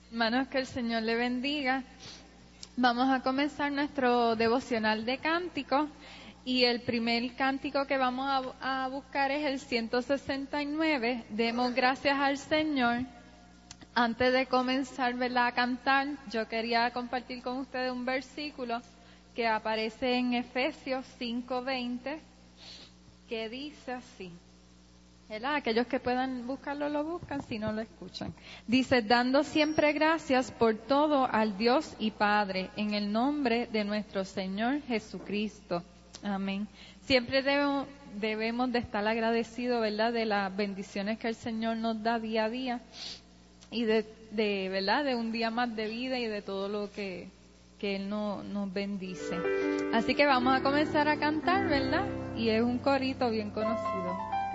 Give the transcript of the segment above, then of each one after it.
Hermanos, que el Señor le bendiga. Vamos a comenzar nuestro devocional de cánticos y el primer cántico que vamos a buscar es el 169. Demos gracias al Señor. Antes de comenzar, ¿verdad?, a cantar, yo quería compartir con ustedes un versículo que aparece en Efesios 5:20, que dice así. ¿Verdad? Aquellos que puedan buscarlo, lo buscan, si no lo escuchan. Dice, dando siempre gracias por todo al Dios y Padre, en el nombre de nuestro Señor Jesucristo. Amén. Siempre debemos de estar agradecidos, ¿verdad?, de las bendiciones que el Señor nos da día a día y ¿verdad?, de un día más de vida y de todo lo que Él nos bendice. Así que vamos a comenzar a cantar, ¿verdad? Y es un corito bien conocido.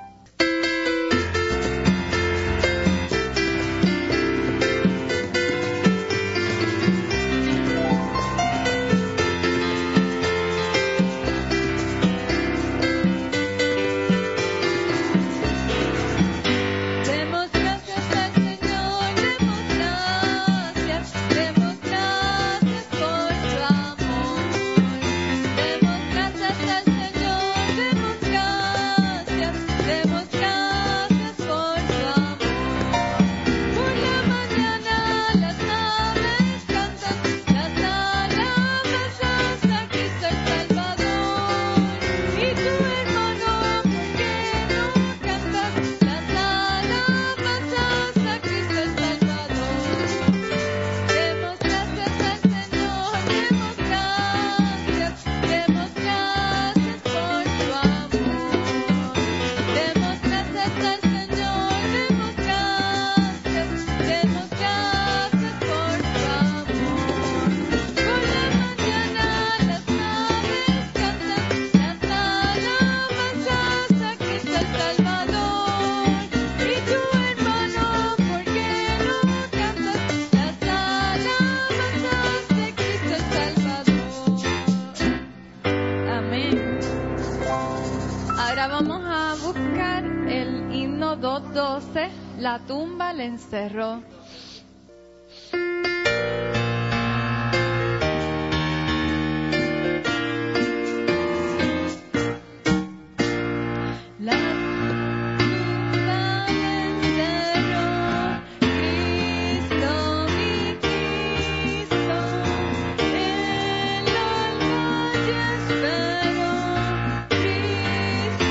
La tumba le encerró.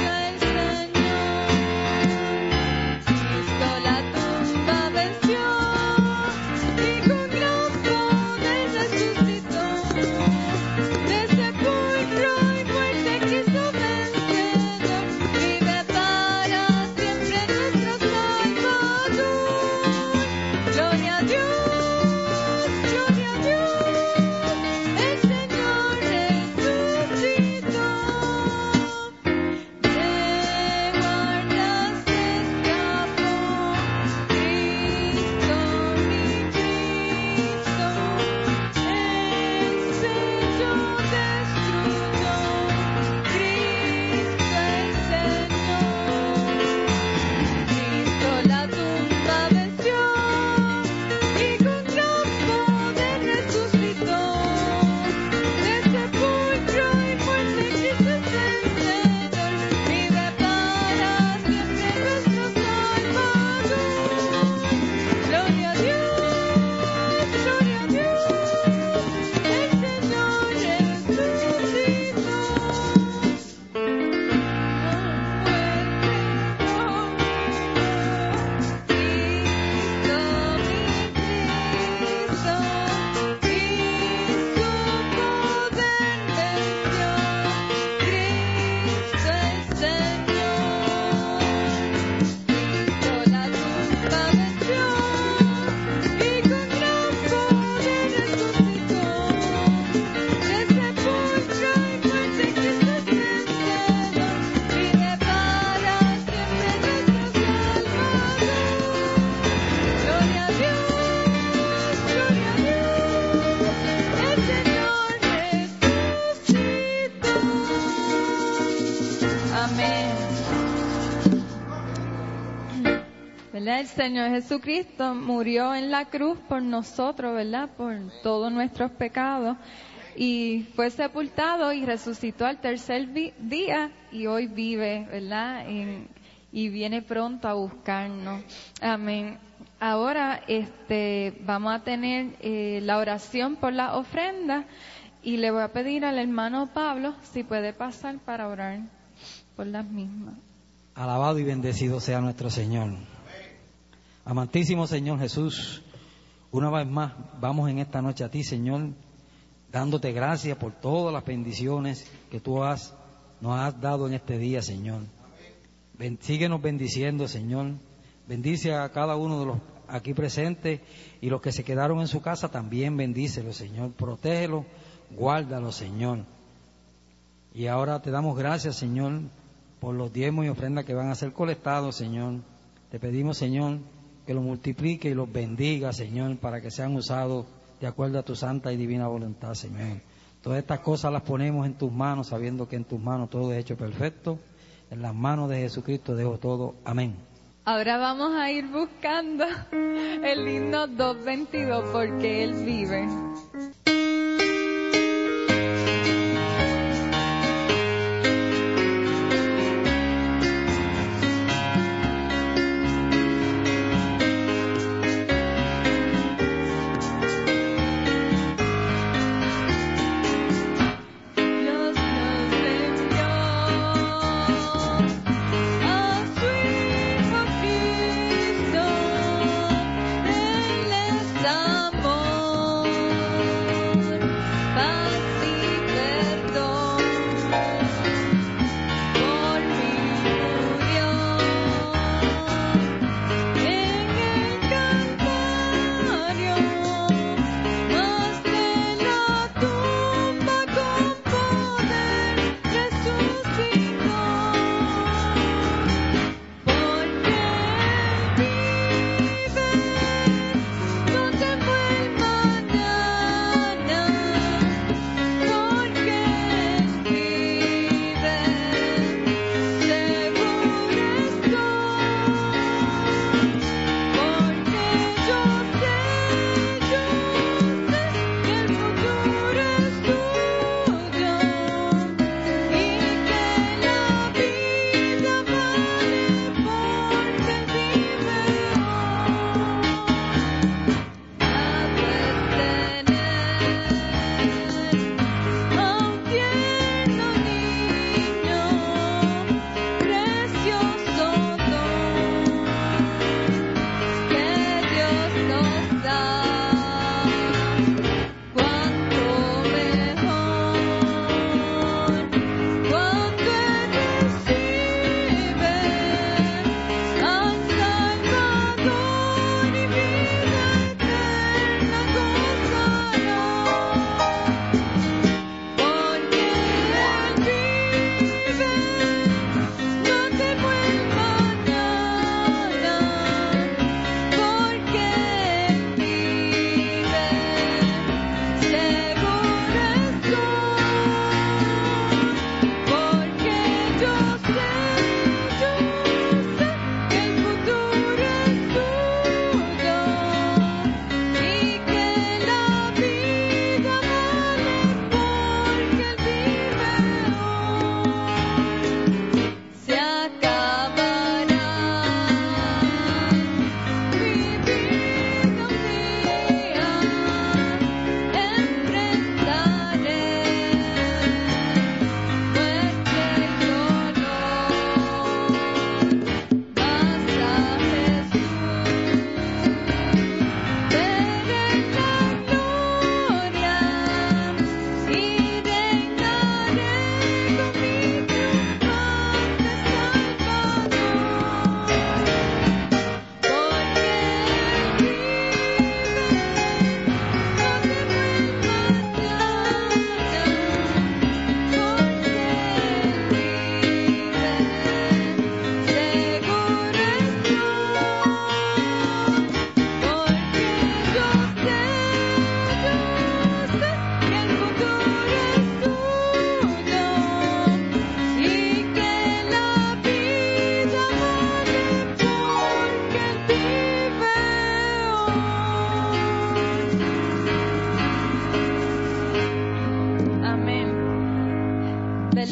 Venció. Señor Jesucristo murió en la cruz por nosotros, ¿verdad? Por todos nuestros pecados. Y fue sepultado y resucitó al tercer día y hoy vive, ¿verdad? Y viene pronto a buscarnos. Amén. Ahora vamos a tener la oración por la ofrenda y le voy a pedir al hermano Pablo si puede pasar para orar por las mismas. Alabado y bendecido sea nuestro Señor. Amantísimo Señor Jesús, una vez más vamos en esta noche a ti, Señor, dándote gracias por todas las bendiciones que tú nos has dado en este día, Señor. Síguenos bendiciendo, Señor. Bendice a cada uno de los aquí presentes y los que se quedaron en su casa también bendícelos, Señor. Protégelos, guárdalos, Señor. Y ahora te damos gracias, Señor, por los diezmos y ofrendas que van a ser colectados, Señor. Te pedimos, Señor, que los multiplique y los bendiga, Señor, para que sean usados de acuerdo a tu santa y divina voluntad, Señor. Todas estas cosas las ponemos en tus manos, sabiendo que en tus manos todo es hecho perfecto. En las manos de Jesucristo dejo todo. Amén. Ahora vamos a ir buscando el himno 222, porque Él vive. Amor.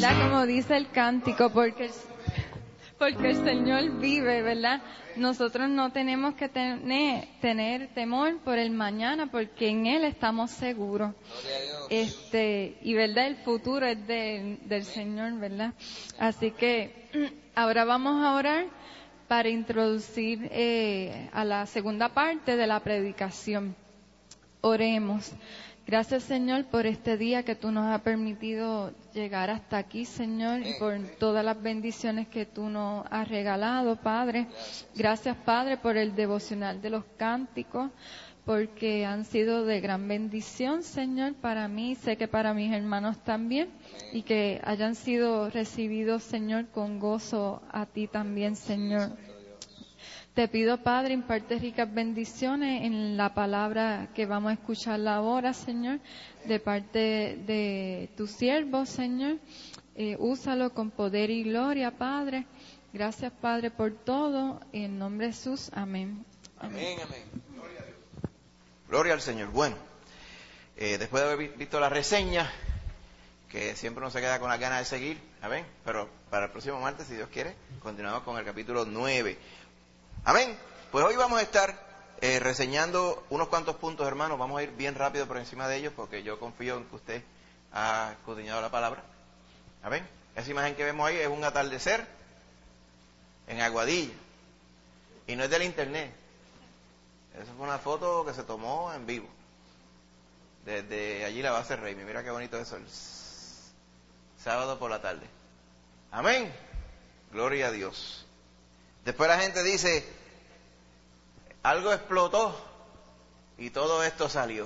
¿verdad? Como dice el cántico, porque el Señor vive, ¿verdad? Nosotros no tenemos que tener temor por el mañana, porque en Él estamos seguros. Y verdad, el futuro es del Señor, ¿verdad? Así que ahora vamos a orar para introducir a la segunda parte de la predicación. Oremos. Gracias, Señor, por este día que tú nos has permitido llegar hasta aquí, Señor, y por todas las bendiciones que tú nos has regalado, Padre. Gracias, Padre, por el devocional de los cánticos, porque han sido de gran bendición, Señor, para mí, sé que para mis hermanos también, y que hayan sido recibidos, Señor, con gozo a ti también, Señor. Te pido, Padre, imparte ricas bendiciones en la palabra que vamos a escuchar ahora, Señor, de parte de tu siervo, Señor. Úsalo con poder y gloria, Padre. Gracias, Padre, por todo. En nombre de Jesús, amén. Amén, amén. Gloria al Señor. Bueno, después de haber visto la reseña, que siempre uno se queda con las ganas de seguir, amén. Pero para el próximo martes, si Dios quiere, continuamos con el capítulo 9. Amén. Pues hoy vamos a estar reseñando unos cuantos puntos, hermanos. Vamos a ir bien rápido por encima de ellos porque yo confío en que usted ha escudriñado la palabra. Amén. Esa imagen que vemos ahí es un atardecer en Aguadilla. Y no es del internet. Esa fue una foto que se tomó en vivo. Desde allí la base Reymi. Mira qué bonito eso. El sábado por la tarde. Amén. Gloria a Dios. Después la gente dice, algo explotó y todo esto salió.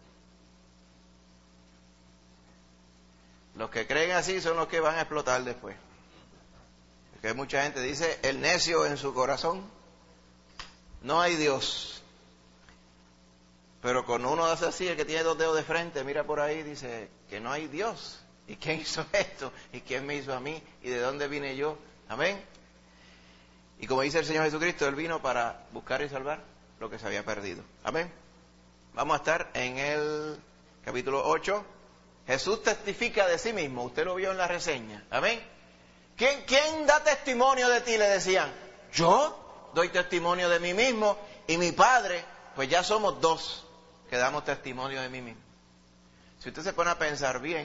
Los que creen así son los que van a explotar después. Porque mucha gente dice, el necio en su corazón, no hay Dios. Pero cuando uno hace así, el que tiene 2 dedos de frente, mira por ahí, dice que no hay Dios. ¿Y quién hizo esto? ¿Y quién me hizo a mí? ¿Y de dónde vine yo? Amén. Y como dice el Señor Jesucristo, Él vino para buscar y salvar lo que se había perdido. Amén. Vamos a estar en el capítulo 8. Jesús testifica de sí mismo. Usted lo vio en la reseña. Amén. ¿Quién da testimonio de ti? Le decían. Yo doy testimonio de mí mismo y mi Padre, pues ya somos 2 que damos testimonio de mí mismo. Si usted se pone a pensar bien,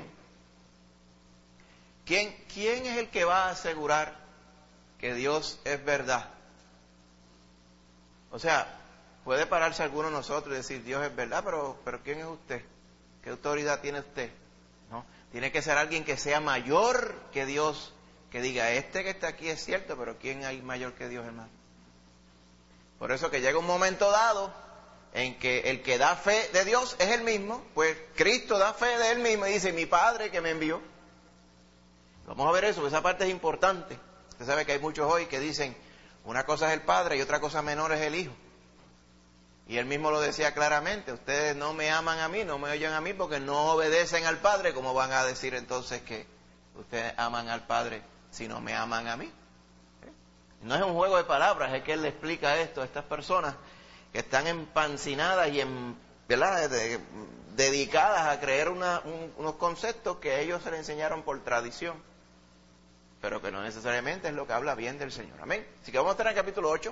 ¿quién es el que va a asegurar que Dios es verdad? O sea, puede pararse alguno de nosotros y decir Dios es verdad, pero ¿quién es usted? ¿Qué autoridad tiene usted? ¿No? Tiene que ser alguien que sea mayor que Dios, que diga, este que está aquí es cierto, pero ¿quién hay mayor que Dios, hermano? Por eso que llega un momento dado en que el que da fe de Dios es el mismo, pues Cristo da fe de él mismo y dice, mi Padre que me envió. Vamos a ver eso, esa parte es importante. Usted sabe que hay muchos hoy que dicen, una cosa es el Padre y otra cosa menor es el Hijo. Y él mismo lo decía claramente, ustedes no me aman a mí, no me oyen a mí porque no obedecen al Padre. ¿Cómo van a decir entonces que ustedes aman al Padre si no me aman a mí? No es un juego de palabras, es que él le explica esto a estas personas que están empancinadas y ¿verdad? Dedicadas a creer unos conceptos que ellos se les enseñaron por tradición, pero que no necesariamente es lo que habla bien del Señor. Amén. Así que vamos a estar en el capítulo 8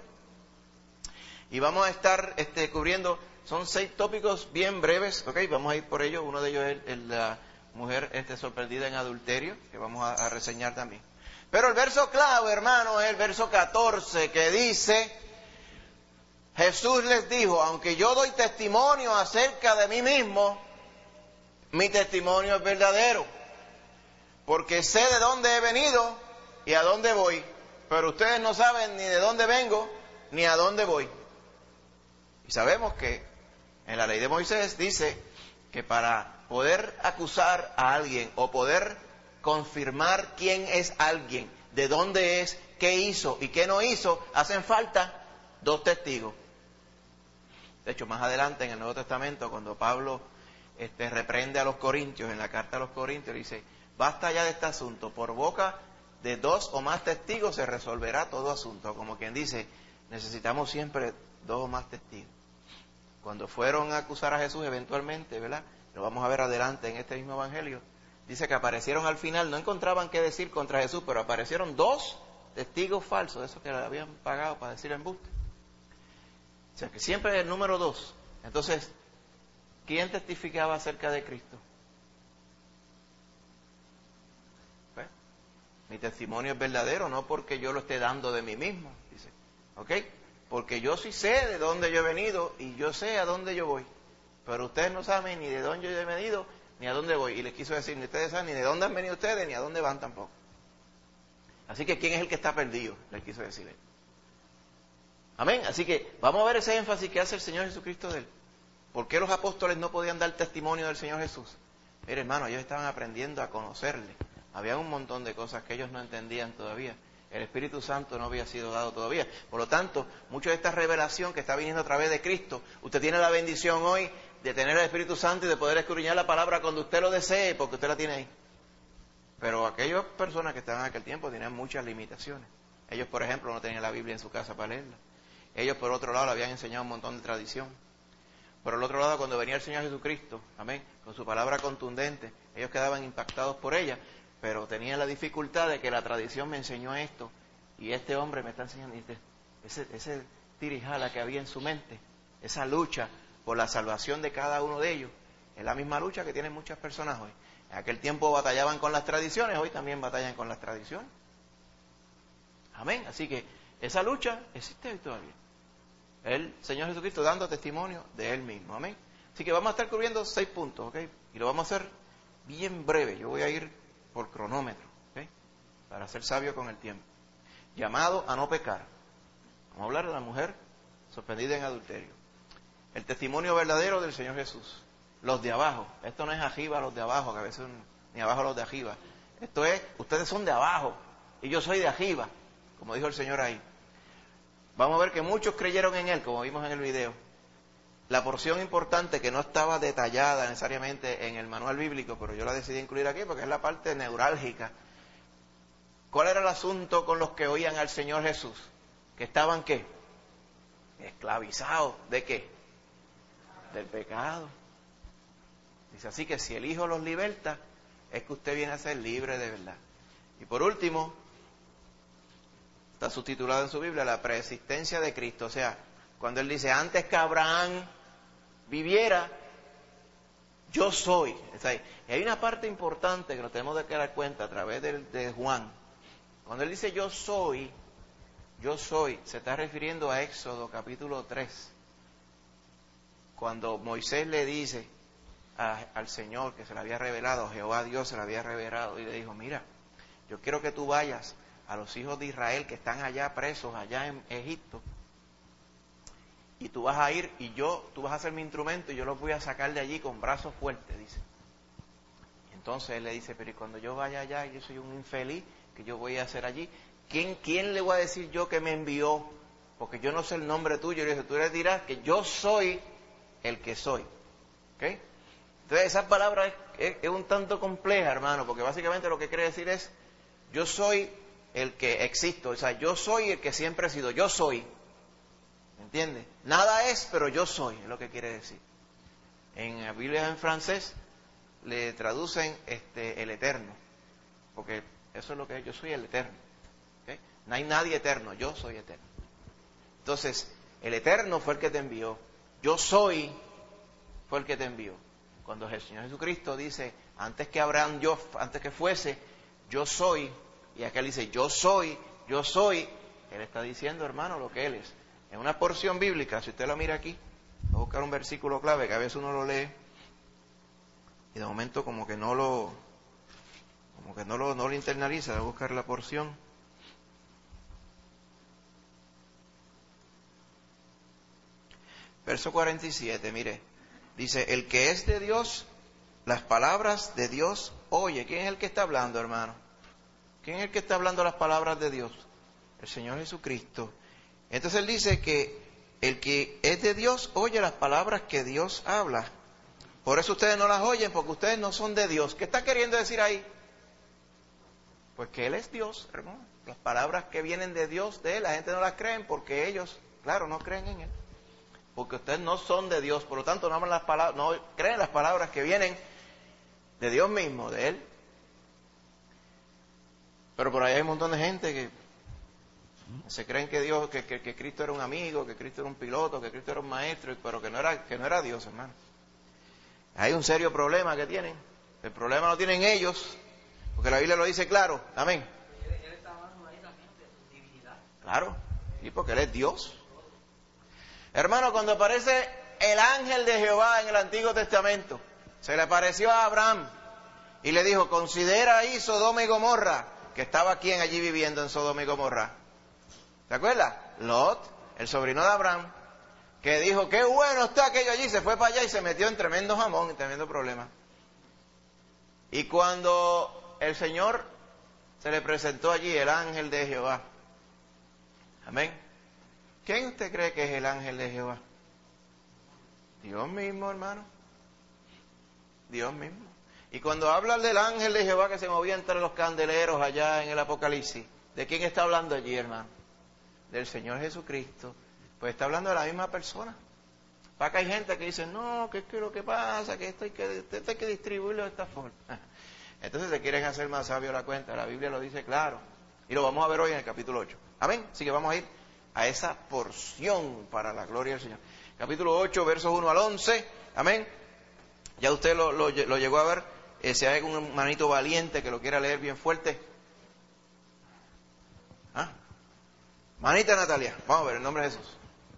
y vamos a estar cubriendo, son 6 tópicos bien breves, ¿ok? Vamos a ir por ellos. Uno de ellos es la mujer sorprendida en adulterio, que vamos a reseñar también. Pero el verso clave, hermano, es el verso 14, que dice, Jesús les dijo, aunque yo doy testimonio acerca de mí mismo, mi testimonio es verdadero, porque sé de dónde he venido y a dónde voy, pero ustedes no saben ni de dónde vengo ni a dónde voy. Y sabemos que en la ley de Moisés dice que para poder acusar a alguien o poder confirmar quién es alguien, de dónde es, qué hizo y qué no hizo, hacen falta 2 testigos. De hecho, más adelante en el Nuevo Testamento, cuando Pablo reprende a los corintios, en la carta a los corintios, dice, basta ya de este asunto, por boca de 2 o más testigos se resolverá todo asunto. Como quien dice, necesitamos siempre 2 o más testigos. Cuando fueron a acusar a Jesús eventualmente, ¿verdad? Lo vamos a ver adelante en este mismo evangelio. dice que aparecieron al final, no encontraban qué decir contra Jesús, pero aparecieron 2 testigos falsos, de esos que le habían pagado para decir embuste. O sea, que siempre es el número 2. Entonces, ¿quién testificaba acerca de Cristo? Pues, mi testimonio es verdadero, no porque yo lo esté dando de mí mismo, dice. ¿Ok? Porque yo sí sé de dónde yo he venido y yo sé a dónde yo voy. Pero ustedes no saben ni de dónde yo he venido ni a dónde voy. Y les quiso decir, ni ustedes saben ni de dónde han venido ustedes ni a dónde van tampoco. Así que, ¿quién es el que está perdido? Les quiso decir él. Amén. Así que vamos a ver ese énfasis que hace el Señor Jesucristo de él. ¿Por qué los apóstoles no podían dar testimonio del Señor Jesús? Mire, hermano, ellos estaban aprendiendo a conocerle. Había un montón de cosas que ellos no entendían todavía. El Espíritu Santo no había sido dado todavía. Por lo tanto, mucha de esta revelación que está viniendo a través de Cristo, usted tiene la bendición hoy de tener el Espíritu Santo y de poder escudriñar la palabra cuando usted lo desee, porque usted la tiene ahí. Pero aquellas personas que estaban en aquel tiempo tenían muchas limitaciones. Ellos, por ejemplo, no tenían la Biblia en su casa para leerla. Ellos, por otro lado, le habían enseñado un montón de tradición. Por el otro lado, cuando venía el Señor Jesucristo, amén, con su palabra contundente, ellos quedaban impactados por ella, pero tenían la dificultad de que la tradición me enseñó esto, y este hombre me está enseñando, ese tirijala que había en su mente, esa lucha por la salvación de cada uno de ellos, es la misma lucha que tienen muchas personas hoy. En aquel tiempo batallaban con las tradiciones, hoy también batallan con las tradiciones. Amén. Así que esa lucha existe hoy todavía. El Señor Jesucristo dando testimonio de Él mismo. Amén. Así que vamos a estar cubriendo 6 puntos, ¿ok? Y lo vamos a hacer bien breve. Yo voy a ir por cronómetro, ¿ok? Para ser sabio con el tiempo. Llamado a no pecar. Vamos a hablar de la mujer sorprendida en adulterio. El testimonio verdadero del Señor Jesús. Los de abajo. Esto no es arriba los de abajo, que a veces ni abajo los de arriba. Esto es, ustedes son de abajo y yo soy de arriba, como dijo el Señor ahí. Vamos a ver que muchos creyeron en Él, como vimos en el video. La porción importante que no estaba detallada necesariamente en el manual bíblico, pero yo la decidí incluir aquí porque es la parte neurálgica. ¿Cuál era el asunto con los que oían al Señor Jesús? ¿Que estaban qué? Esclavizados. ¿De qué? Del pecado. Dice así que si el Hijo los liberta, es que usted viene a ser libre de verdad. Y por último, está subtitulado en su Biblia, la preexistencia de Cristo. O sea, cuando Él dice, antes que Abraham viviera, yo soy. Y hay una parte importante que nos tenemos de dar cuenta a través de Juan. Cuando Él dice yo soy, se está refiriendo a Éxodo capítulo 3. Cuando Moisés le dice al Señor que se le había revelado, Jehová Dios se le había revelado y le dijo, mira, yo quiero que tú vayas a los hijos de Israel que están allá presos, allá en Egipto, y tú vas a ir y tú vas a ser mi instrumento y yo los voy a sacar de allí con brazos fuertes, dice. Y entonces él le dice, pero ¿y cuando yo vaya allá y yo soy un infeliz, que yo voy a hacer allí? ¿Quién le voy a decir yo que me envió? Porque yo no sé el nombre tuyo. Y le dice, tú le dirás que yo soy el que soy. ¿Ok? Entonces esa palabra es un tanto compleja, hermano, porque básicamente lo que quiere decir es, yo soy el que existo, o sea, yo soy el que siempre he sido, yo soy, ¿entiendes? Nada es, pero yo soy, es lo que quiere decir. En la Biblia en francés le traducen el eterno, porque eso es lo que es, yo soy el eterno. ¿Okay? No hay nadie eterno, yo soy eterno. Entonces, el eterno fue el que te envió, yo soy fue el que te envió. Cuando el Señor Jesucristo dice, antes que Abraham, antes que fuese, yo soy, y aquel dice, yo soy, Él está diciendo, hermano, lo que Él es. En una porción bíblica, si usted lo mira aquí, voy a buscar un versículo clave, que a veces uno lo lee, y de momento como que no lo internaliza, voy a buscar la porción. Verso 47, mire. Dice, el que es de Dios, las palabras de Dios oye. ¿Quién es el que está hablando, hermano? ¿Quién es el que está hablando las palabras de Dios? El Señor Jesucristo. Entonces Él dice que el que es de Dios oye las palabras que Dios habla. Por eso ustedes no las oyen, porque ustedes no son de Dios. ¿Qué está queriendo decir ahí? Pues que Él es Dios, hermano. Las palabras que vienen de Dios, de Él, la gente no las creen porque ellos, claro, no creen en Él. Porque ustedes no son de Dios, por lo tanto no hablan las palabras, no creen las palabras que vienen de Dios mismo, de Él, Pero por ahí hay un montón de gente que se creen que Dios, que Cristo era un amigo, que Cristo era un piloto, que Cristo era un maestro, pero que no era Dios, hermano. Hay un serio problema que tienen. El problema lo tienen ellos, porque la Biblia lo dice claro. Amén. Él está hablando ahí también de su divinidad. Claro, y porque Él es Dios. Hermano, cuando aparece el ángel de Jehová en el Antiguo Testamento, se le apareció a Abraham y le dijo, considera ahí Sodoma y Gomorra, que estaba quien allí viviendo en Sodoma y Gomorra. ¿Te acuerdas? Lot, el sobrino de Abraham, que dijo, qué bueno está aquello allí, se fue para allá y se metió en tremendo jamón, en tremendo problema. Y cuando el Señor se le presentó allí, el ángel de Jehová, amén, ¿quién usted cree que es el ángel de Jehová? Dios mismo, hermano. Dios mismo. Y cuando habla del ángel de Jehová que se movía entre los candeleros allá en el Apocalipsis, ¿de quién está hablando allí, hermano? Del Señor Jesucristo. Pues está hablando de la misma persona. Para que hay gente que dice, no, que es que lo que pasa, que esto hay que distribuirlo de esta forma. Entonces se quieren hacer más sabio la cuenta. La Biblia lo dice claro. Y lo vamos a ver hoy en el capítulo 8. Amén. Así que vamos a ir a esa porción para la gloria del Señor. Capítulo 8, versos 1 al 11. Amén. Ya usted lo llegó a ver. Si hay un hermanito valiente que lo quiera leer bien fuerte. ¿Ah? Manita Natalia. Vamos a ver, en nombre de Jesús.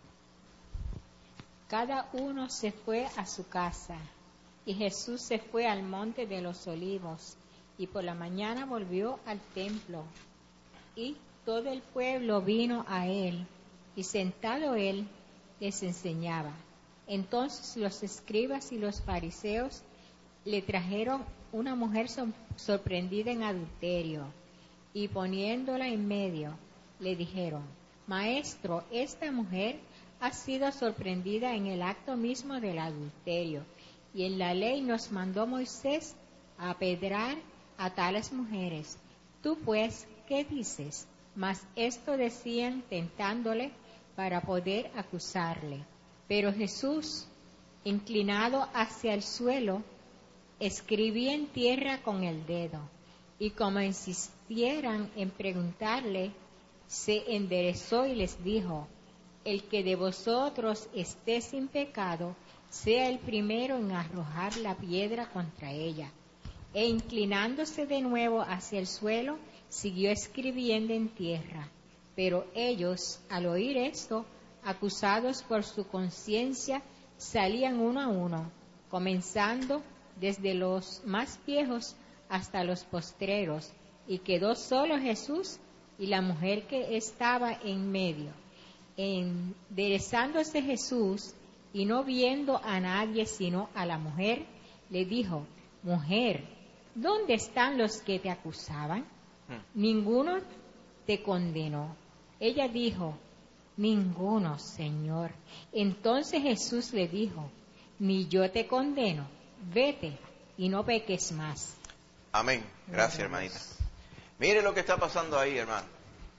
Cada uno se fue a su casa, y Jesús se fue al monte de los olivos, y por la mañana volvió al templo, y todo el pueblo vino a él, y sentado él les enseñaba. Entonces los escribas y los fariseos le trajeron una mujer sorprendida en adulterio, y poniéndola en medio, le dijeron, Maestro, esta mujer ha sido sorprendida en el acto mismo del adulterio, y en la ley nos mandó Moisés a apedrear a tales mujeres. Tú pues, ¿qué dices? Mas esto decían tentándole para poder acusarle. Pero Jesús, inclinado hacia el suelo, escribía en tierra con el dedo, y como insistieran en preguntarle, se enderezó y les dijo, el que de vosotros esté sin pecado, sea el primero en arrojar la piedra contra ella. E inclinándose de nuevo hacia el suelo, siguió escribiendo en tierra. Pero ellos, al oír esto, acusados por su conciencia, salían uno a uno, comenzando desde los más viejos hasta los postreros, y quedó solo Jesús y la mujer que estaba en medio. Enderezándose Jesús y no viendo a nadie sino a la mujer, le dijo, Mujer, ¿dónde están los que te acusaban? Ninguno te condenó. Ella dijo, Ninguno, Señor. Entonces Jesús le dijo, Ni yo te condeno, vete y no peques más. Amén. Gracias, hermanita. Mire lo que está pasando ahí, hermano.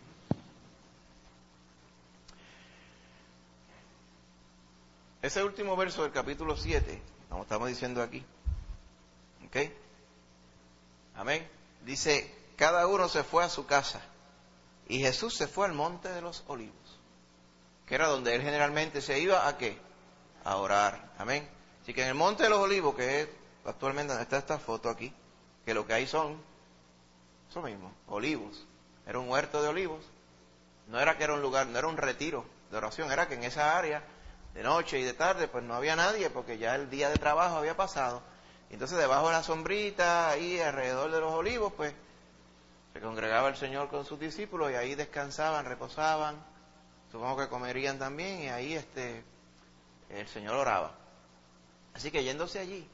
Ese último verso del capítulo 7, como estamos diciendo aquí, ¿ok? Amén. Dice, cada uno se fue a su casa y Jesús se fue al monte de los olivos, que era donde él generalmente se iba ¿a qué? A orar. Amén. Así que en el monte de los olivos, que es actualmente donde está esta foto aquí, que lo que hay son, eso mismo, olivos. Era un huerto de olivos. No era que era un lugar, no era un retiro de oración, era que en esa área de noche y de tarde, pues no había nadie, porque ya el día de trabajo había pasado. Y entonces debajo de la sombrita, ahí alrededor de los olivos, pues se congregaba el Señor con sus discípulos y ahí descansaban, reposaban, supongo que comerían también, y ahí el Señor oraba. Así que yéndose allí,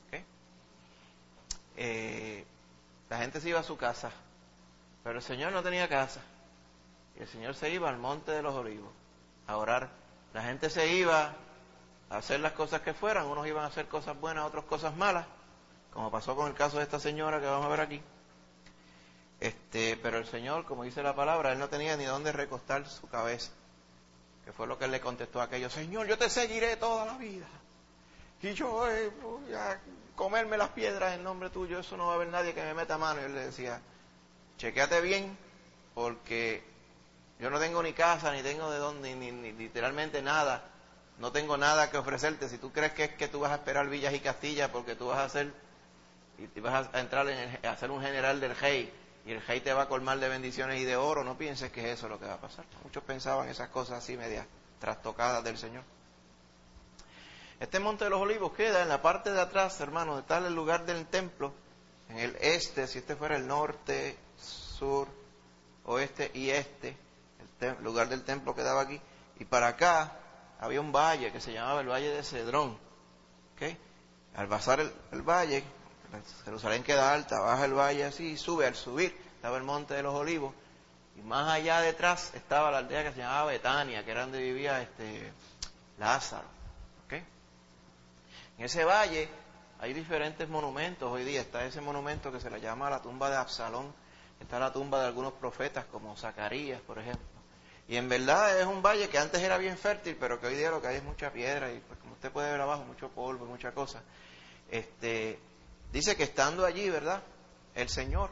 la gente se iba a su casa, pero el Señor no tenía casa, y el Señor se iba al monte de los olivos a orar. La gente se iba a hacer las cosas que fueran, unos iban a hacer cosas buenas, otros cosas malas, como pasó con el caso de esta señora que vamos a ver aquí. Pero el Señor, como dice la palabra, él no tenía ni dónde recostar su cabeza, que fue lo que él le contestó a aquellos, Señor, yo te seguiré toda la vida, y yo voy a comerme las piedras en nombre tuyo, eso no va a haber nadie que me meta mano. Y él le decía, chequéate bien, porque yo no tengo ni casa, ni tengo de dónde, ni literalmente nada. No tengo nada que ofrecerte. Si tú crees que es que tú vas a esperar villas y castillas porque tú vas a hacer, y te vas a entrar a ser un general del rey, y el rey te va a colmar de bendiciones y de oro, no pienses que es eso lo que va a pasar. Muchos pensaban esas cosas así medias trastocadas del Señor. Este Monte de los Olivos queda en la parte de atrás, hermano, donde está el lugar del templo, en el este, si este fuera el norte, sur, oeste y este, el lugar del templo quedaba aquí, y para acá había un valle que se llamaba el Valle de Cedrón. ¿Okay? Al pasar el valle, Jerusalén queda alta, baja el valle así y sube. Al subir estaba el Monte de los Olivos, y más allá detrás estaba la aldea que se llamaba Betania, que era donde vivía Lázaro. ¿Okay? En ese valle hay diferentes monumentos. Hoy día está ese monumento que se le llama la tumba de Absalón, está la tumba de algunos profetas como Zacarías, por ejemplo. Y en verdad es un valle que antes era bien fértil, pero que hoy día lo que hay es mucha piedra y, pues, como usted puede ver abajo, mucho polvo y mucha cosa. Dice que estando allí, ¿verdad?, el Señor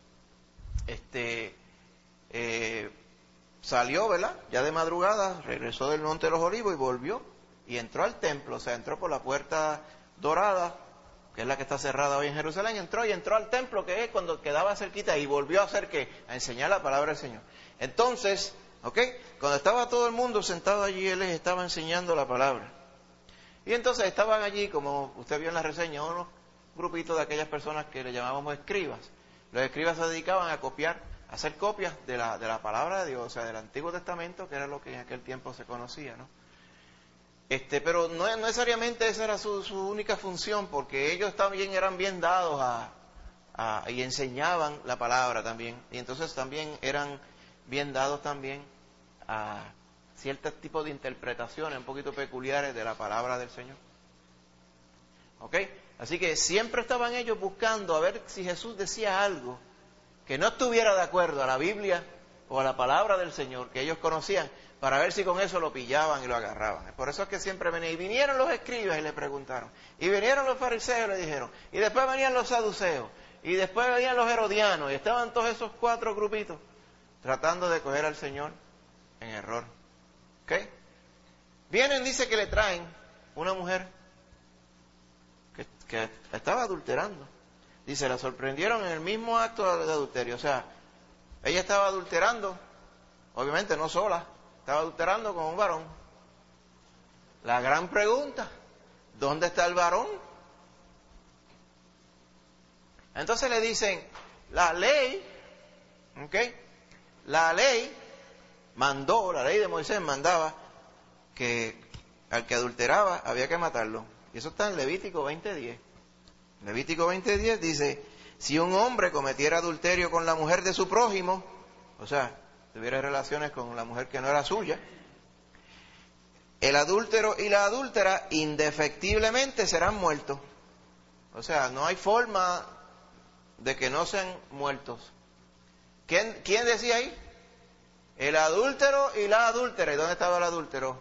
salió, ¿verdad?, ya de madrugada, regresó del Monte de los Olivos y volvió y entró al templo. O sea, entró por la puerta dorada, que es la que está cerrada hoy en Jerusalén, entró al templo, que es cuando quedaba cerquita, y volvió a hacer ¿qué? A enseñar la palabra del Señor. Entonces, cuando estaba todo el mundo sentado allí, él les estaba enseñando la palabra. Y entonces estaban allí, como usted vio en la reseña, unos grupitos de aquellas personas que le llamábamos escribas. Los escribas se dedicaban a copiar, a hacer copias de la palabra de Dios, o sea, del Antiguo Testamento, que era lo que en aquel tiempo se conocía, ¿no? Pero no necesariamente esa era su única función, porque ellos también eran bien dados y enseñaban la palabra también, y entonces también eran bien dados también a ciertos tipos de interpretaciones un poquito peculiares de la palabra del Señor. ¿Ok? Así que siempre estaban ellos buscando a ver si Jesús decía algo que no estuviera de acuerdo a la Biblia o a la palabra del Señor que ellos conocían, para ver si con eso lo pillaban y lo agarraban. Por eso es que siempre venían. Y vinieron los escribas y le preguntaron. Y vinieron los fariseos y le dijeron. Y después venían los saduceos. Y después venían los herodianos. Y estaban todos esos 4 grupitos tratando de coger al Señor en error. ¿Ok? Vienen, dice que le traen una mujer que estaba adulterando. Dice, la sorprendieron en el mismo acto de adulterio. O sea, ella estaba adulterando, obviamente no sola, estaba adulterando con un varón. La gran pregunta, ¿dónde está el varón? Entonces le dicen, la ley de Moisés mandaba que al que adulteraba había que matarlo. Y eso está en Levítico 20:10. Levítico 20:10 dice, si un hombre cometiera adulterio con la mujer de su prójimo, o sea, tuviera relaciones con la mujer que no era suya, el adúltero y la adúltera indefectiblemente serán muertos. O sea, no hay forma de que no sean muertos. ¿Quién decía ahí? El adúltero y la adúltera. ¿Y dónde estaba el adúltero?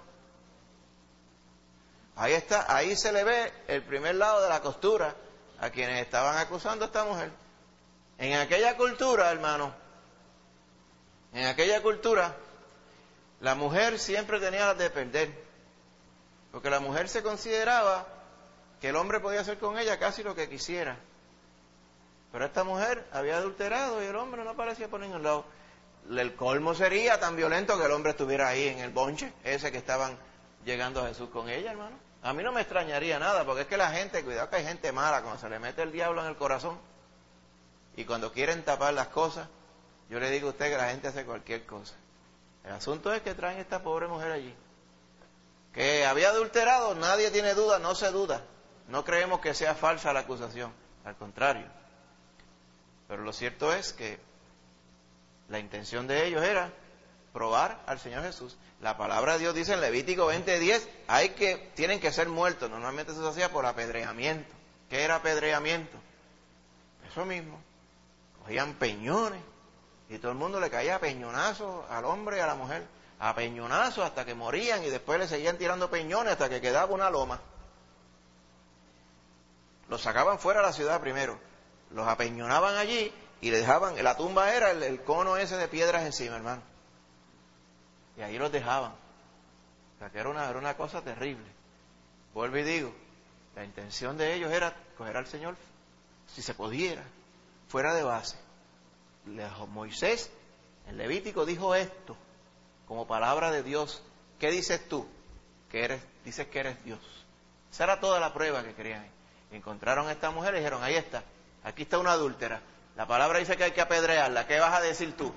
Ahí está, ahí se le ve el primer lado de la costura a quienes estaban acusando a esta mujer. En aquella cultura, hermano, en aquella cultura, la mujer siempre tenía las de perder, porque la mujer se consideraba que el hombre podía hacer con ella casi lo que quisiera. Pero esta mujer había adulterado y el hombre no parecía por ningún lado. El colmo sería tan violento que el hombre estuviera ahí en el bonche, ese que estaban llegando a Jesús con ella, hermano. A mí no me extrañaría nada, porque es que la gente, cuidado que hay gente mala, cuando se le mete el diablo en el corazón y cuando quieren tapar las cosas, yo le digo a usted que la gente hace cualquier cosa. El asunto es que traen a esta pobre mujer allí, que había adulterado, nadie tiene duda, no se duda. No creemos que sea falsa la acusación, al contrario. Pero lo cierto es que la intención de ellos era probar al Señor Jesús. La palabra de Dios dice en Levítico 20:10, tienen que ser muertos. Normalmente eso se hacía por apedreamiento. ¿Qué era apedreamiento? Eso mismo. Cogían peñones y todo el mundo le caía a peñonazos al hombre y a la mujer. A peñonazos hasta que morían y después le seguían tirando peñones hasta que quedaba una loma. Los sacaban fuera de la ciudad primero. Los apeñonaban allí y le dejaban, la tumba era el cono ese de piedras encima, hermano. Y ahí los dejaban. O sea, que era una cosa terrible. Vuelvo y digo, la intención de ellos era coger al Señor, si se pudiera, fuera de base. Moisés, en Levítico, dijo esto como palabra de Dios. ¿Qué dices tú? Dices que eres Dios. Esa era toda la prueba que querían. Encontraron a esta mujer y dijeron, ahí está, aquí está una adúltera. La palabra dice que hay que apedrearla. ¿Qué vas a decir tú?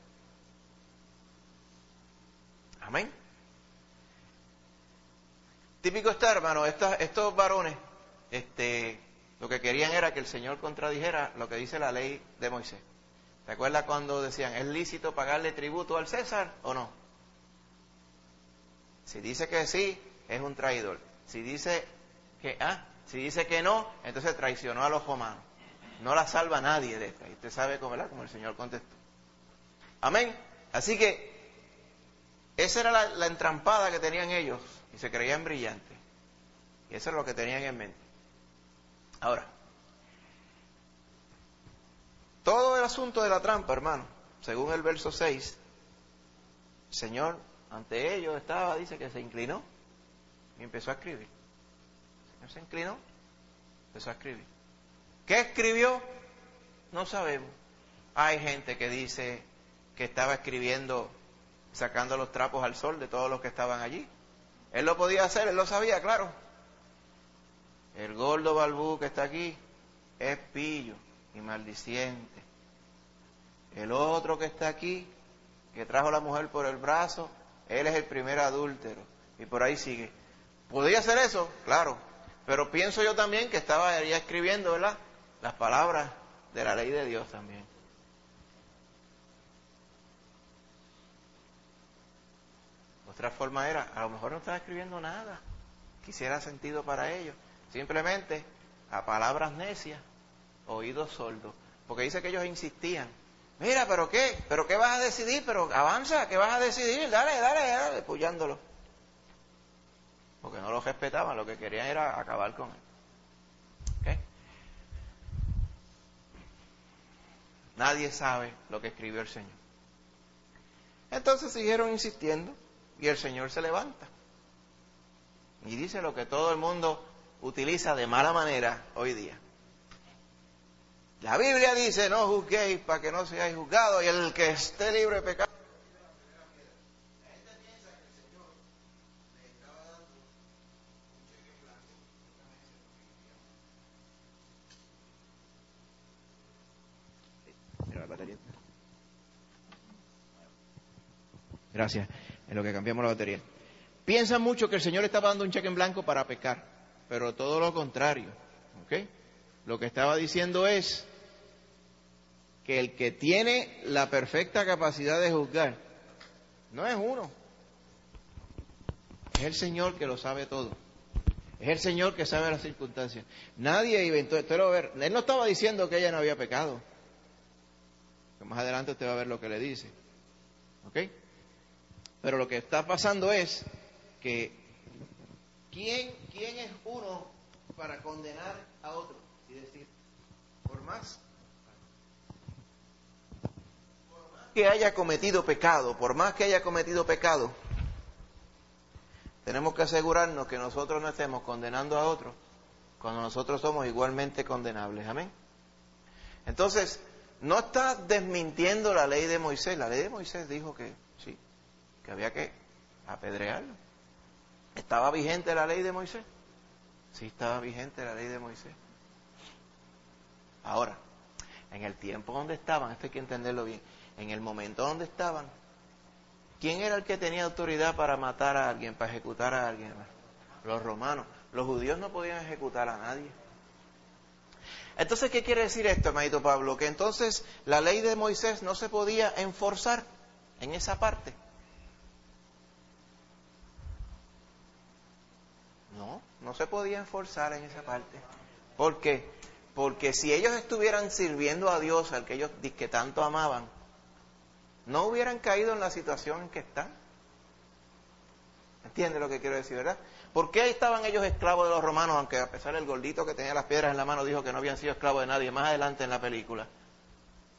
Amén. Típico está, hermano, estos varones, lo que querían era que el Señor contradijera lo que dice la ley de Moisés. ¿Te acuerdas cuando decían, ¿es lícito pagarle tributo al César o no? Si dice que sí, es un traidor. Si dice que no, entonces traicionó a los romanos. No la salva nadie de esta. Y usted sabe cómo el Señor contestó. Amén. Así que esa era la entrampada que tenían ellos y se creían brillantes. Y eso es lo que tenían en mente. Ahora, todo el asunto de la trampa, hermano, según el verso 6, el Señor ante ellos dice que se inclinó y empezó a escribir. El Señor se inclinó, empezó a escribir. ¿Qué escribió? No sabemos. Hay gente que dice que estaba escribiendo, sacando los trapos al sol de todos los que estaban allí. Él lo podía hacer, él lo sabía, claro. El gordo balbú que está aquí es pillo y maldiciente. El otro que está aquí, que trajo a la mujer por el brazo, él es el primer adúltero. Y por ahí sigue. ¿Podía hacer eso? Claro. Pero pienso yo también que estaba ya escribiendo, ¿verdad?, las palabras de la ley de Dios también. Otra forma era, a lo mejor no estaba escribiendo nada que hiciera sentido para ellos. Simplemente a palabras necias, oídos sordos. Porque dice que ellos insistían. Mira, ¿pero qué? ¿Pero qué vas a decidir? Pero avanza, ¿qué vas a decidir? Dale, puyándolo. Porque no los respetaban, lo que querían era acabar con él. ¿Ok? Nadie sabe lo que escribió el Señor. Entonces siguieron insistiendo y el Señor se levanta. Y dice lo que todo el mundo utiliza de mala manera hoy día. La Biblia dice, no juzguéis para que no seáis juzgados, y el que esté libre de pecado. La gente piensa que el Señor le estaba dando un cheque en blanco. Mira la batería. Gracias, en lo que cambiamos la batería. Piensan mucho que el Señor estaba dando un cheque en blanco para pecar, pero todo lo contrario. ¿Ok? Lo que estaba diciendo es que el que tiene la perfecta capacidad de juzgar no es uno, es el Señor que lo sabe todo, es el Señor que sabe las circunstancias. Nadie inventó, usted lo va a ver, él no estaba diciendo que ella no había pecado, que más adelante usted va a ver lo que le dice, ¿ok? Pero lo que está pasando es que ¿quién es uno para condenar a otro? Y decir, por más que haya cometido pecado, tenemos que asegurarnos que nosotros no estemos condenando a otros cuando nosotros somos igualmente condenables. Amén. Entonces, no está desmintiendo la ley de Moisés. La ley de Moisés dijo que sí, que había que apedrearlo. ¿Estaba vigente la ley de Moisés? Sí, estaba vigente la ley de Moisés. Ahora, en el tiempo donde estaban, esto hay que entenderlo bien, en el momento donde estaban, ¿quién era el que tenía autoridad para matar a alguien, para ejecutar a alguien? Los romanos. Los judíos no podían ejecutar a nadie. Entonces, ¿qué quiere decir esto, hermanito Pablo? Que entonces la ley de Moisés no se podía enforzar en esa parte. No se podía enforzar en esa parte. ¿Por qué? Porque si ellos estuvieran sirviendo a Dios, al que ellos que tanto amaban, no hubieran caído en la situación en que están. ¿Entiende lo que quiero decir, verdad? ¿Por qué estaban ellos esclavos de los romanos, aunque a pesar del gordito que tenía las piedras en la mano dijo que no habían sido esclavos de nadie, más adelante en la película?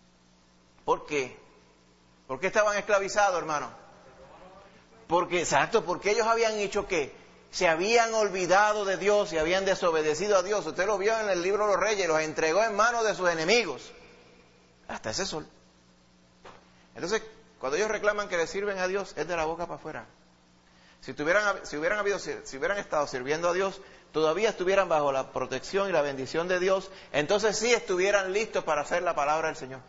¿Por qué? ¿Por qué estaban esclavizados, hermano? Porque ellos habían hecho ¿qué? Se habían olvidado de Dios y habían desobedecido a Dios. Usted lo vio en el libro de los Reyes, los entregó en manos de sus enemigos. Hasta ese sol. Entonces, cuando ellos reclaman que le sirven a Dios, es de la boca para afuera. Si hubieran estado sirviendo a Dios, todavía estuvieran bajo la protección y la bendición de Dios, entonces sí estuvieran listos para hacer la palabra del Señor.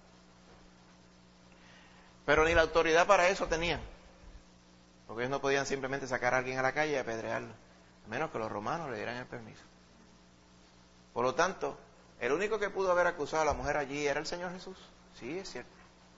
Pero ni la autoridad para eso tenían. Porque ellos no podían simplemente sacar a alguien a la calle y apedrearlo, a menos que los romanos le dieran el permiso. Por lo tanto, el único que pudo haber acusado a la mujer allí era el Señor Jesús. Sí, es cierto.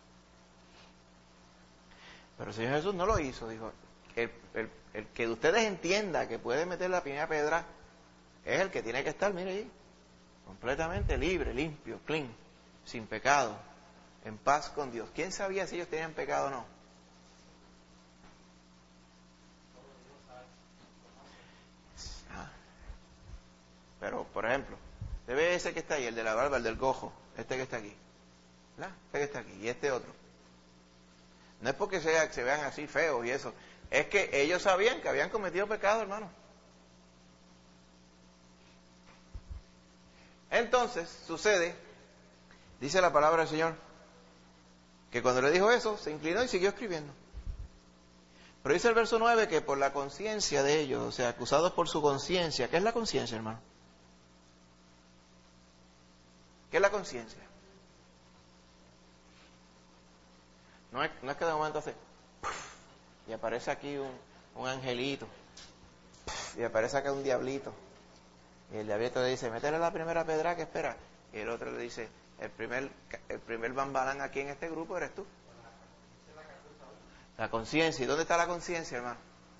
Pero el Señor Jesús no lo hizo. Dijo, el que de ustedes entienda que puede meter la primera piedra es el que tiene que estar, mire ahí, completamente libre, limpio, clean, sin pecado, en paz con Dios. ¿Quién sabía si ellos tenían pecado o no? Pero, por ejemplo, usted ve ese que está ahí, el de la barba, el del cojo, este que está aquí, ¿verdad? Este que está aquí, y este otro. No es porque se vean así feos y eso, es que ellos sabían que habían cometido pecado, hermano. Entonces, sucede, dice la palabra del Señor, que cuando le dijo eso, se inclinó y siguió escribiendo. Pero dice el verso 9 que por la conciencia de ellos, o sea, acusados por su conciencia. ¿Qué es la conciencia, hermano? ¿Qué es la conciencia? No es que de momento hace y aparece aquí un angelito y aparece acá un diablito y el diablito le dice, métele la primera pedra que espera, y el otro le dice, el primer bambalán aquí en este grupo eres tú. La conciencia. ¿Y dónde está la conciencia, hermano?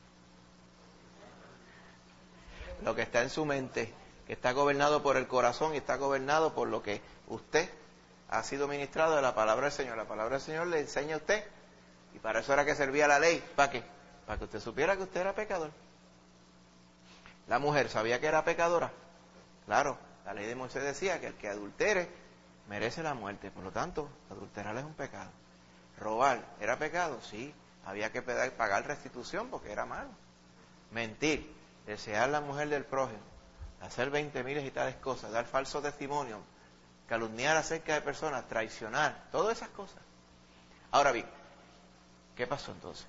Lo que está en su mente, que está gobernado por el corazón y está gobernado por lo que usted ha sido ministrado de la palabra del Señor. La palabra del Señor le enseña a usted, y para eso era que servía la ley. ¿Para qué? Para que usted supiera que usted era pecador. La mujer sabía que era pecadora. Claro, la ley de Moisés decía que el que adultere merece la muerte. Por lo tanto, adulterar es un pecado. Robar, ¿era pecado? Sí, había que pagar restitución porque era malo. Mentir, desear la mujer del prójimo, hacer 20,000 y tales cosas, dar falso testimonio, calumniar acerca de personas, traicionar, todas esas cosas. Ahora bien, ¿qué pasó entonces?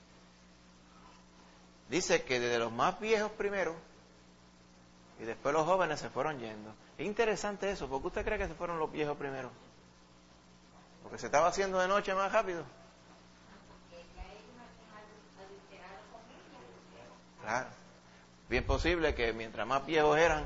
Dice que desde los más viejos primero y después los jóvenes se fueron yendo. Es interesante eso. ¿Por qué usted cree que se fueron los viejos primero? Porque se estaba haciendo de noche más rápido. Claro. Bien posible que mientras más viejos eran,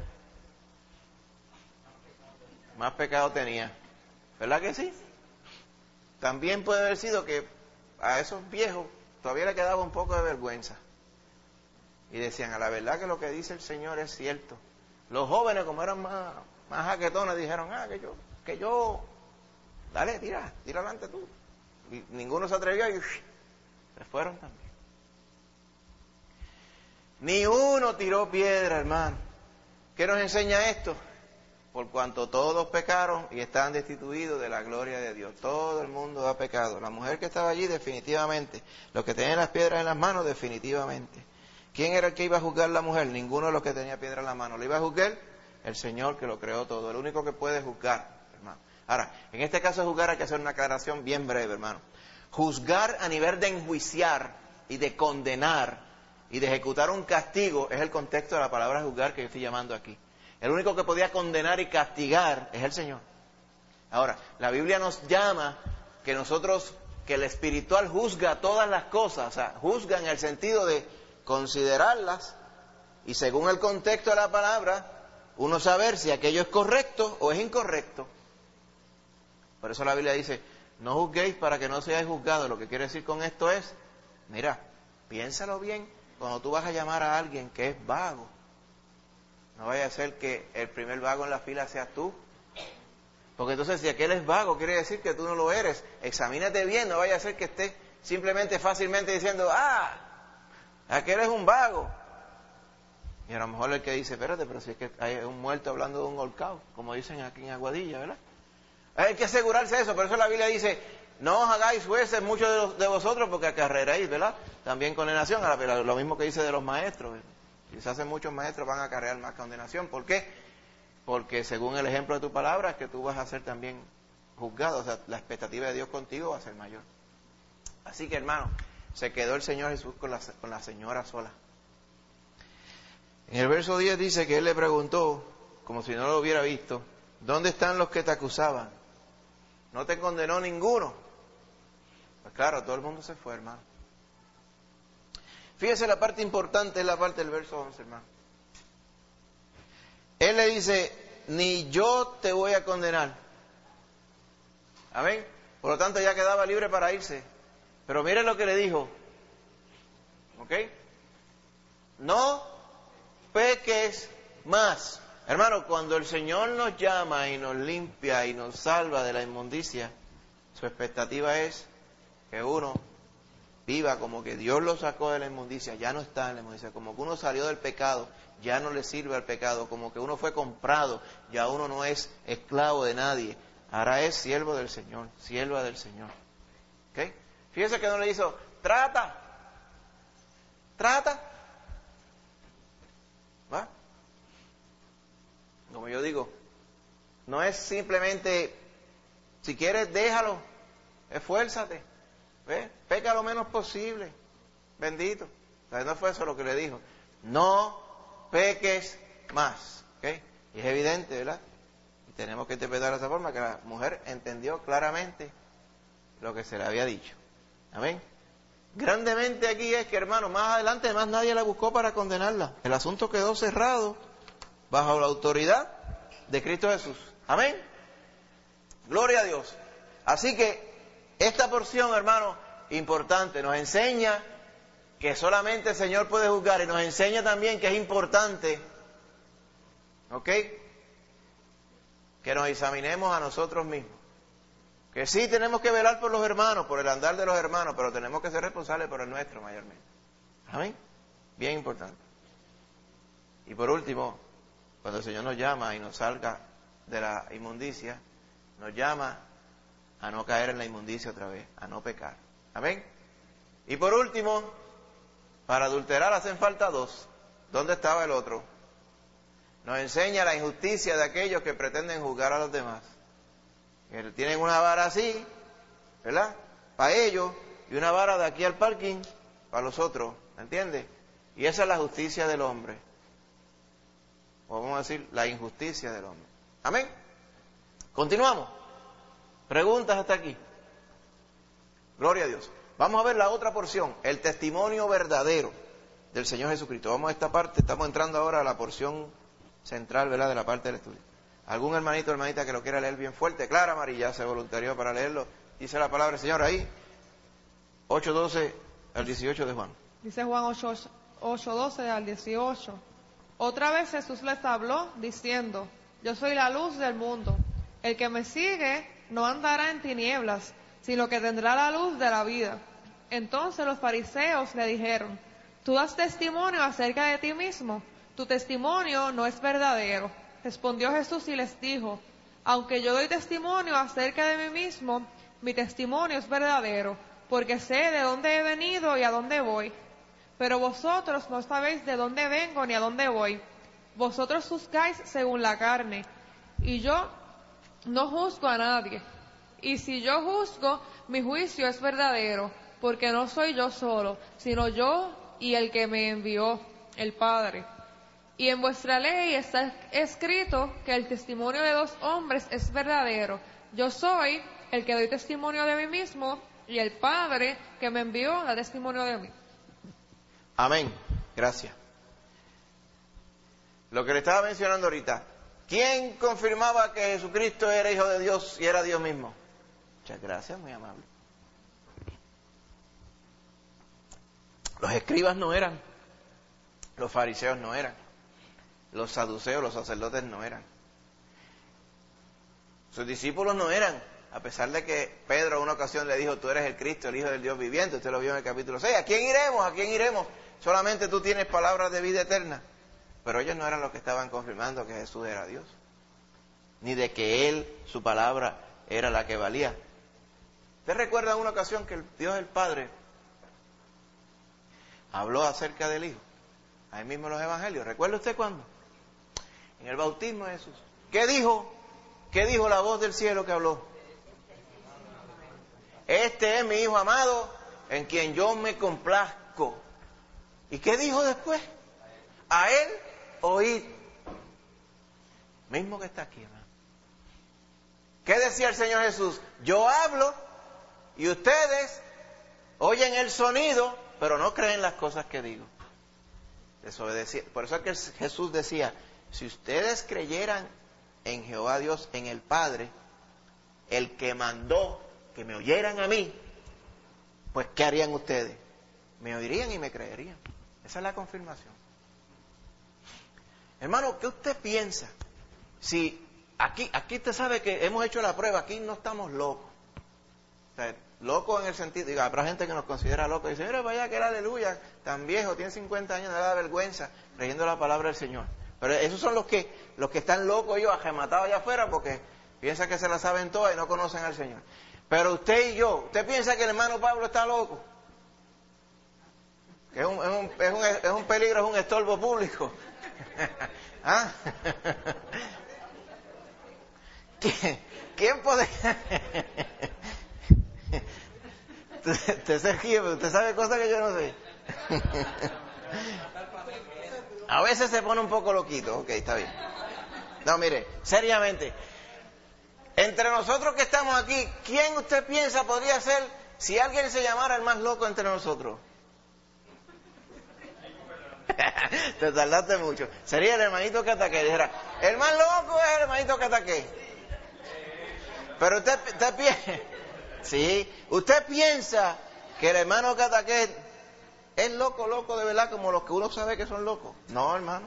más pecado tenían. ¿Verdad que sí? También puede haber sido que a esos viejos todavía le quedaba un poco de vergüenza. Y decían, a la verdad que lo que dice el Señor es cierto. Los jóvenes, como eran más jaquetones, dijeron, que yo, dale, tira adelante tú. Y ninguno se atrevió y se fueron también. Ni uno tiró piedra, hermano. ¿Qué nos enseña esto? Por cuanto todos pecaron y están destituidos de la gloria de Dios. Todo el mundo ha pecado. La mujer que estaba allí, definitivamente. Los que tenían las piedras en las manos, definitivamente. ¿Quién era el que iba a juzgar a la mujer? Ninguno de los que tenía piedra en la mano. ¿Le iba a juzgar? El Señor que lo creó todo. El único que puede juzgar, hermano. Ahora, en este caso de juzgar hay que hacer una aclaración bien breve, hermano. Juzgar a nivel de enjuiciar y de condenar y de ejecutar un castigo es el contexto de la palabra juzgar que yo estoy llamando aquí. El único que podía condenar y castigar es el Señor. Ahora, la Biblia nos llama que el espiritual juzga todas las cosas, o sea, juzga en el sentido de considerarlas y según el contexto de la palabra, uno saber si aquello es correcto o es incorrecto. Por eso la Biblia dice, no juzguéis para que no seáis juzgados. Lo que quiere decir con esto es, mira, piénsalo bien cuando tú vas a llamar a alguien que es vago. No vaya a ser que el primer vago en la fila seas tú. Porque entonces si aquel es vago, quiere decir que tú no lo eres. Examínate bien, no vaya a ser que estés simplemente fácilmente diciendo, aquel es un vago. Y a lo mejor el que dice, espérate, pero si es que hay un muerto hablando de un holcao, como dicen aquí en Aguadilla, ¿verdad? Hay que asegurarse de eso, por eso la Biblia dice, no os hagáis jueces muchos de vosotros porque acarrearéis, ¿verdad? También condenación, lo mismo que dice de los maestros. Si se hacen muchos maestros van a acarrear más condenación. ¿Por qué? Porque según el ejemplo de tu palabra es que tú vas a ser también juzgado, o sea, la expectativa de Dios contigo va a ser mayor. Así que, hermano, se quedó el Señor Jesús con la señora sola. En el verso 10 dice que Él le preguntó, como si no lo hubiera visto, ¿dónde están los que te acusaban? ¿No te condenó ninguno? Pues claro, todo el mundo se fue, hermano. Fíjese, la parte importante es la parte del verso 11, hermano. Él le dice, ni yo te voy a condenar. Amén. Por lo tanto, ya quedaba libre para irse. Pero miren lo que le dijo. ¿Ok? No peques más. Hermano, cuando el Señor nos llama y nos limpia y nos salva de la inmundicia, su expectativa es que uno viva como que Dios lo sacó de la inmundicia, ya no está en la inmundicia, como que uno salió del pecado, ya no le sirve al pecado, como que uno fue comprado, ya uno no es esclavo de nadie, ahora es siervo del Señor, sierva del Señor. ¿Ok? Fíjese que no le hizo, trata. ¿Va? Como yo digo, no es simplemente, si quieres déjalo, esfuérzate, ¿ves? Peca lo menos posible, bendito. O sea, no fue eso lo que le dijo, no peques más, ¿ok? Y es evidente, ¿verdad? Y tenemos que interpretar de esa forma, que la mujer entendió claramente lo que se le había dicho. Amén. Grandemente aquí es que, hermano, más adelante más nadie la buscó para condenarla. El asunto quedó cerrado bajo la autoridad de Cristo Jesús. Amén. Gloria a Dios. Así que esta porción, hermano, importante, nos enseña que solamente el Señor puede juzgar y nos enseña también que es importante, ¿ok?, que nos examinemos a nosotros mismos. Que sí tenemos que velar por los hermanos, por el andar de los hermanos, pero tenemos que ser responsables por el nuestro mayormente. Amén. Bien importante. Y por último, cuando el Señor nos llama y nos salga de la inmundicia, nos llama a no caer en la inmundicia otra vez, a no pecar. Amén. Y por último, para adulterar hacen falta dos. ¿Dónde estaba el otro? Nos enseña la injusticia de aquellos que pretenden juzgar a los demás. Que tienen una vara así, ¿verdad?, para ellos, y una vara de aquí al parking para los otros, ¿me entiendes? Y esa es la justicia del hombre. O vamos a decir, la injusticia del hombre. Amén. Continuamos. Preguntas hasta aquí. Gloria a Dios. Vamos a ver la otra porción, el testimonio verdadero del Señor Jesucristo. Vamos a esta parte, estamos entrando ahora a la porción central, ¿verdad?, de la parte del estudio. ¿Algún hermanito o hermanita que lo quiera leer bien fuerte? Clara María se voluntarió para leerlo. Dice la palabra del Señor ahí, 8:12 al 18 de Juan. Dice Juan 8:12 al 18. Otra vez Jesús les habló diciendo, yo soy la luz del mundo. El que me sigue no andará en tinieblas, sino que tendrá la luz de la vida. Entonces los fariseos le dijeron, tú das testimonio acerca de ti mismo, tu testimonio no es verdadero. Respondió Jesús y les dijo, aunque yo doy testimonio acerca de mí mismo, mi testimonio es verdadero, porque sé de dónde he venido y a dónde voy. Pero vosotros no sabéis de dónde vengo ni a dónde voy. Vosotros juzgáis según la carne, y yo no juzgo a nadie. Y si yo juzgo, mi juicio es verdadero, porque no soy yo solo, sino yo y el que me envió, el Padre. Y en vuestra ley está escrito que el testimonio de dos hombres es verdadero. Yo soy el que doy testimonio de mí mismo, y el Padre que me envió da testimonio de mí. Amén. Gracias. Lo que le estaba mencionando ahorita, ¿quién confirmaba que Jesucristo era Hijo de Dios y era Dios mismo? Muchas gracias, muy amable. Los escribas no eran, los fariseos no eran, los saduceos, los sacerdotes no eran, sus discípulos no eran, a pesar de que Pedro en una ocasión le dijo, tú eres el Cristo, el Hijo del Dios viviente. Usted lo vio en el capítulo 6. ¿A quién iremos? ¿A quién iremos? Solamente tú tienes palabras de vida eterna. Pero ellos no eran los que estaban confirmando que Jesús era Dios, ni de que Él, su palabra, era la que valía. ¿Usted recuerda una ocasión que Dios el Padre habló acerca del Hijo? Ahí mismo en los Evangelios. ¿Recuerda usted cuándo? En el bautismo de Jesús. ¿Qué dijo? ¿Qué dijo la voz del cielo que habló? Este es mi Hijo amado, en quien yo me complazco. ¿Y qué dijo después? A él oíd. Mismo que está aquí, hermano. ¿Qué decía el Señor Jesús? Yo hablo y ustedes oyen el sonido, pero no creen las cosas que digo. Desobedecía. Por eso es que Jesús decía, si ustedes creyeran en Jehová Dios, en el Padre, el que mandó que me oyeran a mí, pues ¿qué harían ustedes? Me oirían y me creerían. Esa es la confirmación. Hermano, ¿qué usted piensa? Si aquí usted sabe que hemos hecho la prueba, aquí no estamos locos. O sea, locos en el sentido, digo, habrá gente que nos considera locos y dice, mira, vaya que era aleluya, tan viejo, tiene 50 años, no le da vergüenza, creyendo la palabra del Señor. Pero esos son los que están locos, ellos ajematados allá afuera, porque piensan que se la saben todas y no conocen al Señor. Pero usted y yo, ¿usted piensa que el hermano Pablo está loco? Que es un peligro, es un estorbo público. ¿Ah? ¿Quién puede? Usted se ríe, pero usted sabe cosas que yo no sé. A veces se pone un poco loquito, ok, está bien. No, mire, seriamente, entre nosotros que estamos aquí, ¿quién usted piensa podría ser si alguien se llamara el más loco entre nosotros? Te tardaste mucho. Sería el hermanito Cataque. Dijera, el más loco es el hermanito Cataque. Pero usted piensa, sí, usted piensa que el hermano Cataque es loco de verdad, como los que uno sabe que son locos. No, hermano.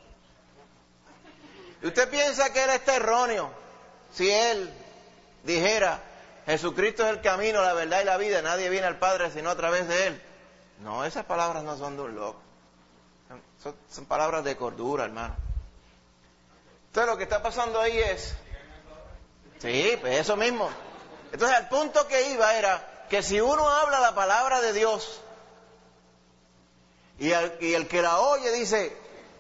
Y usted piensa que él está erróneo si él dijera, Jesucristo es el camino, la verdad y la vida, nadie viene al Padre sino a través de él. No, esas palabras no son de un loco. Son palabras de cordura, hermano. Entonces lo que está pasando ahí es... Sí, pues eso mismo. Entonces el punto que iba era que si uno habla la palabra de Dios y el que la oye dice,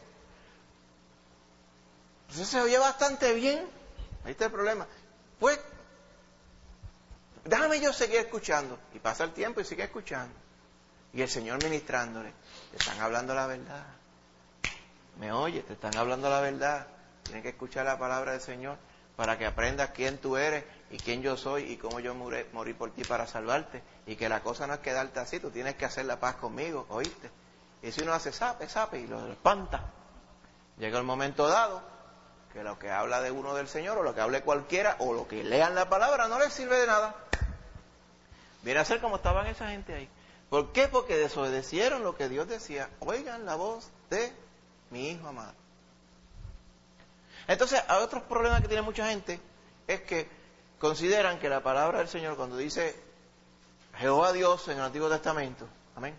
pues eso se oye bastante bien, ahí está el problema. Pues, déjame yo seguir escuchando. Y pasa el tiempo y sigue escuchando. Y el Señor ministrándole, te están hablando la verdad. Me oye, te están hablando la verdad. Tienes que escuchar la palabra del Señor para que aprendas quién tú eres y quién yo soy y cómo yo morí por ti para salvarte. Y que la cosa no es quedarte así, tú tienes que hacer la paz conmigo, ¿oíste? Y si uno hace sape y lo espanta, llega el momento dado que lo que habla de uno del Señor o lo que hable cualquiera o lo que lean la palabra no les sirve de nada. Viene a ser como estaban esa gente ahí. ¿Por qué? Porque desobedecieron lo que Dios decía. Oigan la voz de mi Hijo amado. Entonces, hay otros problemas que tiene mucha gente, es que consideran que la palabra del Señor, cuando dice Jehová Dios en el Antiguo Testamento, amén,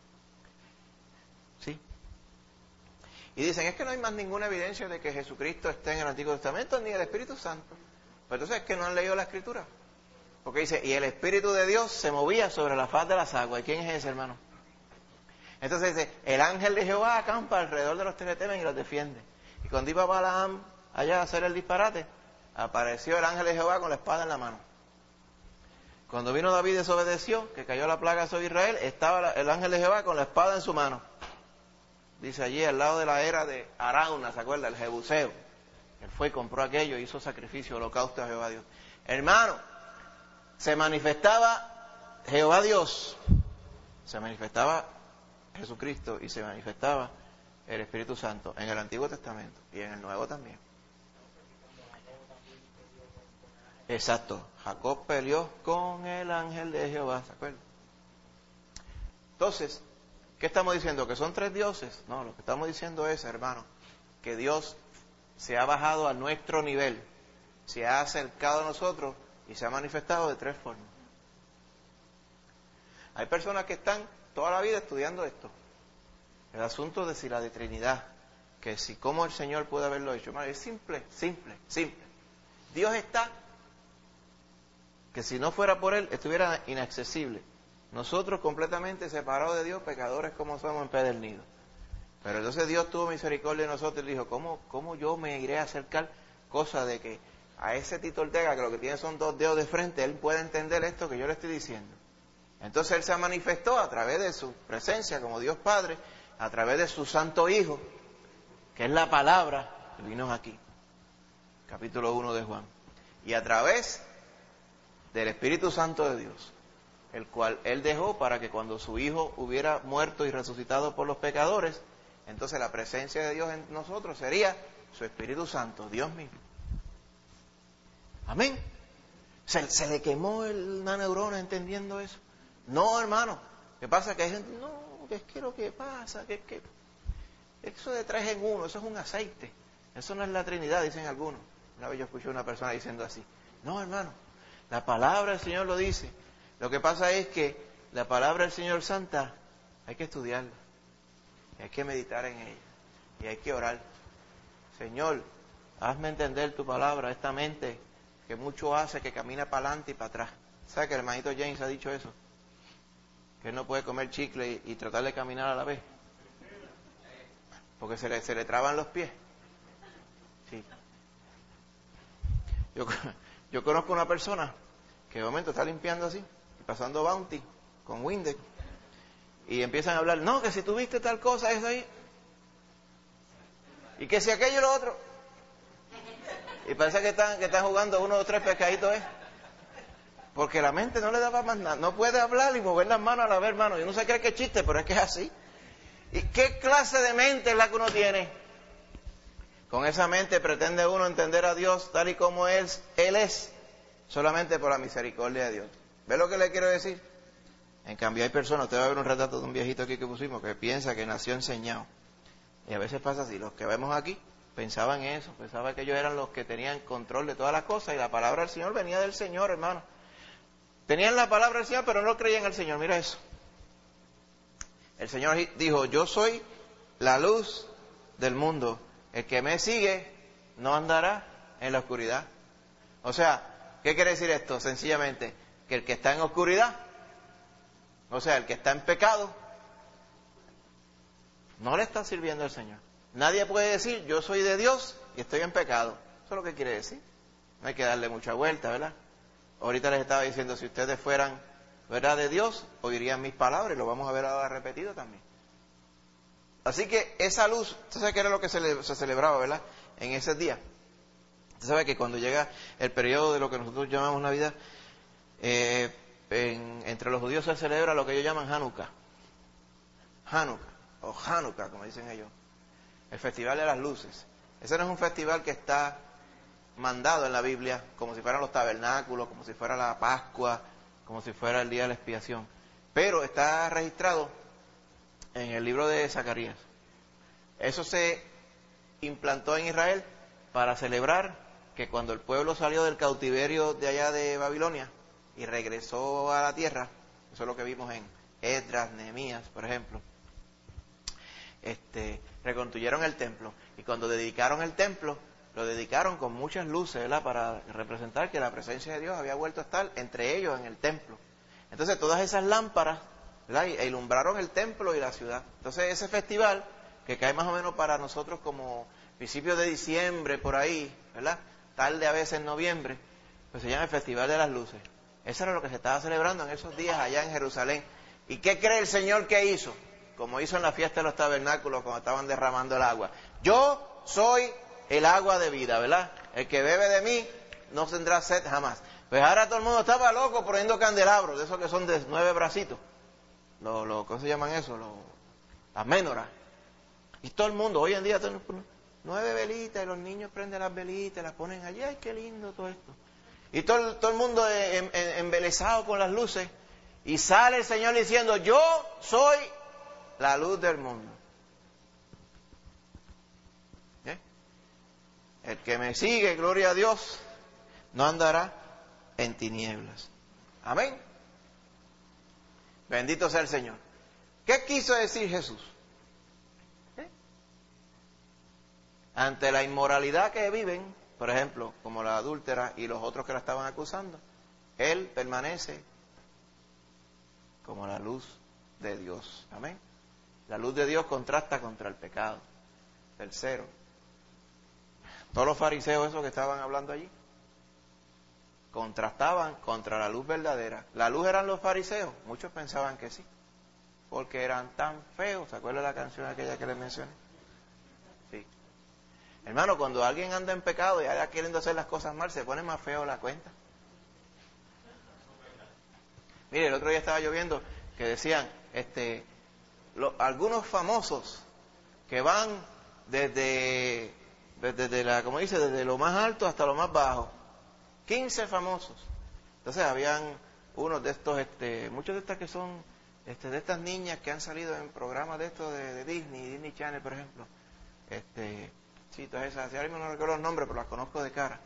¿sí? Y dicen, es que no hay más ninguna evidencia de que Jesucristo esté en el Antiguo Testamento, ni el Espíritu Santo. Pero entonces es que no han leído la Escritura. Porque dice, y el Espíritu de Dios se movía sobre la faz de las aguas. ¿Y quién es ese, hermano? Entonces dice, el ángel de Jehová acampa alrededor de los que le temen y los defiende. Y cuando iba Balaam allá a hacer el disparate, apareció el ángel de Jehová con la espada en la mano. Cuando vino David y desobedeció, que cayó la plaga sobre Israel, estaba el ángel de Jehová con la espada en su mano. Dice allí al lado de la era de Arauna, ¿se acuerda? El Jebuseo. Él fue y compró aquello, hizo sacrificio, holocausto a Jehová Dios. Hermano, se manifestaba Jehová Dios, se manifestaba Jesucristo y se manifestaba el Espíritu Santo en el Antiguo Testamento y en el Nuevo también. Exacto, Jacob peleó con el ángel de Jehová, ¿se acuerdan? Entonces, ¿qué estamos diciendo? ¿Que son tres dioses? No, lo que estamos diciendo es, hermano, que Dios se ha bajado a nuestro nivel, se ha acercado a nosotros y se ha manifestado de tres formas. Hay personas que están toda la vida estudiando esto. El asunto de si la de Trinidad, que si cómo el Señor puede haberlo hecho. Es simple. Dios está que si no fuera por Él, estuviera inaccesible. Nosotros completamente separados de Dios, pecadores como somos, empedernidos. Pero entonces Dios tuvo misericordia de nosotros y dijo, ¿cómo yo me iré a acercar? Cosa de que a ese Tito Ortega, que lo que tiene son 2 dedos de frente, él puede entender esto que yo le estoy diciendo. Entonces Él se manifestó a través de su presencia como Dios Padre, a través de su Santo Hijo, que es la palabra que vino aquí, capítulo 1 de Juan, y a través del Espíritu Santo de Dios, el cual Él dejó para que cuando su Hijo hubiera muerto y resucitado por los pecadores, entonces la presencia de Dios en nosotros sería su Espíritu Santo, Dios mismo. Amén. ¿Se le quemó una neurona entendiendo eso? No, hermano. ¿Qué pasa? Que hay gente, no, que es que lo que pasa, que es que eso de 3 en 1, eso es un aceite. Eso no es la Trinidad, dicen algunos. Una vez yo escuché a una persona diciendo así. No, hermano, la palabra del Señor lo dice. Lo que pasa es que la palabra del Señor Santa hay que estudiarla, hay que meditar en ella y hay que orar. Señor, hazme entender tu palabra, esta mente que mucho hace, que camina para adelante y para atrás. ¿Sabe que el hermanito James ha dicho eso? Que él no puede comer chicle y tratar de caminar a la vez, porque se le traban los pies. Sí. Yo conozco una persona que de momento está limpiando así, pasando Bounty con Windex, y empiezan a hablar, no, que si tuviste tal cosa, eso ahí, y que si aquello y lo otro, y parece que están jugando 1 o 3 pescaditos, porque la mente no le da para más nada, no puede hablar y mover las manos a la vez, hermano, y no se cree que es chiste, pero es que es así. ¿Y qué clase de mente es la que uno tiene? Con esa mente pretende uno entender a Dios tal y como Él es, solamente por la misericordia de Dios. ¿Ve lo que le quiero decir? En cambio hay personas, usted va a ver un retrato de un viejito aquí que pusimos, que piensa que nació enseñado. Y a veces pasa así, los que vemos aquí pensaban eso, pensaban que ellos eran los que tenían control de todas las cosas, y la palabra del Señor venía del Señor, hermano. Tenían la palabra del Señor, pero no creían en el Señor. Mira eso. El Señor dijo, yo soy la luz del mundo. El que me sigue no andará en la oscuridad. O sea, ¿qué quiere decir esto? Sencillamente, que el que está en oscuridad, o sea, el que está en pecado, no le está sirviendo al Señor. Nadie puede decir, yo soy de Dios y estoy en pecado. Eso es lo que quiere decir. No hay que darle mucha vuelta, ¿verdad? Ahorita les estaba diciendo, si ustedes fueran, ¿verdad?, de Dios, oirían mis palabras, y lo vamos a ver ahora repetido también. Así que esa luz, usted sabe que era lo que se celebraba, ¿verdad?, en ese día. Usted sabe que cuando llega el periodo de lo que nosotros llamamos Navidad, entre los judíos se celebra lo que ellos llaman Hanukkah. Hanukkah, o Hanukkah, como dicen ellos. El festival de las luces. Ese no es un festival que está mandado en la Biblia, como si fueran los tabernáculos, como si fuera la Pascua, como si fuera el día de la expiación. Pero está registrado en el libro de Zacarías. Eso se implantó en Israel para celebrar que cuando el pueblo salió del cautiverio de allá de Babilonia y regresó a la tierra, eso es lo que vimos en Esdras, Nehemías, por ejemplo, reconstruyeron el templo, y cuando dedicaron el templo, lo dedicaron con muchas luces, ¿verdad?, para representar que la presencia de Dios había vuelto a estar entre ellos en el templo. Entonces todas esas lámparas, ¿verdad?, ilumbraron el templo y la ciudad. Entonces ese festival, que cae más o menos para nosotros como principios de diciembre, por ahí, ¿verdad?, tarde a veces en noviembre, pues se llama el Festival de las Luces. Eso era lo que se estaba celebrando en esos días allá en Jerusalén. ¿Y qué cree el Señor que hizo? Como hizo en la fiesta de los tabernáculos cuando estaban derramando el agua. Yo soy el agua de vida, ¿verdad? El que bebe de mí no tendrá sed jamás. Pues ahora todo el mundo estaba loco poniendo candelabros, de esos que son de 9 bracitos. ¿Cómo se llaman eso? Las menorás. Y todo el mundo, hoy en día, 9 velitas, y los niños prenden las velitas, las ponen allí. ¡Ay, qué lindo todo esto! Y todo el mundo embelesado con las luces. Y sale el Señor diciendo, yo soy la luz del mundo. El que me sigue, gloria a Dios, no andará en tinieblas. Amén. Bendito sea el Señor. ¿Qué quiso decir Jesús? Ante la inmoralidad que viven, por ejemplo, como la adúltera y los otros que la estaban acusando, Él permanece como la luz de Dios. Amén. La luz de Dios contrasta contra el pecado. Tercero, todos los fariseos esos que estaban hablando allí contrastaban contra la luz verdadera. ¿La luz eran los fariseos? Muchos pensaban que sí, porque eran tan feos. ¿Se acuerdan de la canción aquella que les mencioné? Sí. Hermano, cuando alguien anda en pecado y anda queriendo hacer las cosas mal, se pone más feo la cuenta. Mire, el otro día estaba lloviendo que decían, algunos famosos que van desde lo más alto hasta lo más bajo. 15 famosos. Entonces habían unos de estos, muchos de estas que son, de estas niñas que han salido en programas de estos de Disney Channel, por ejemplo. Sí, todas esas, ahora mismo no recuerdo los nombres, pero las conozco de cara.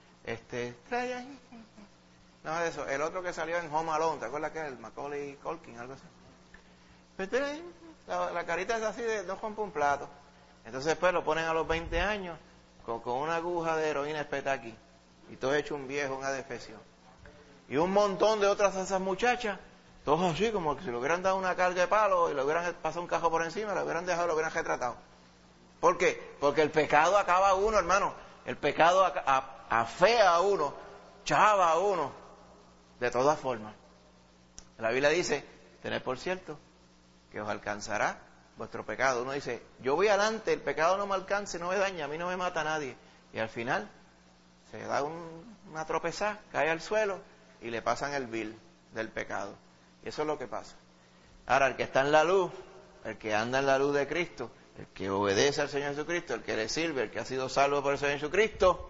No de eso. El otro que salió en Home Alone, ¿te acuerdas que es el Macaulay Culkin, algo así? La carita es así de no rompe un plato. Entonces después lo ponen a los 20 años con una aguja de heroína espeta aquí. Y todo hecho un viejo, una defección. Y un montón de otras de esas muchachas, todos así como que si le hubieran dado una carga de palo y le hubieran pasado un cajo por encima, lo hubieran dejado, lo hubieran retratado. ¿Por qué? Porque el pecado acaba a uno, hermano. El pecado afea a uno, chava a uno, de todas formas. La Biblia dice, tened por cierto que os alcanzará vuestro pecado. Uno dice, yo voy adelante, el pecado no me alcanza, no me daña, a mí no me mata nadie. Y al final se da una tropezada, cae al suelo y le pasan el bill del pecado. Y eso es lo que pasa. Ahora, el que está en la luz, el que anda en la luz de Cristo, el que obedece al Señor Jesucristo, el que le sirve, el que ha sido salvo por el Señor Jesucristo,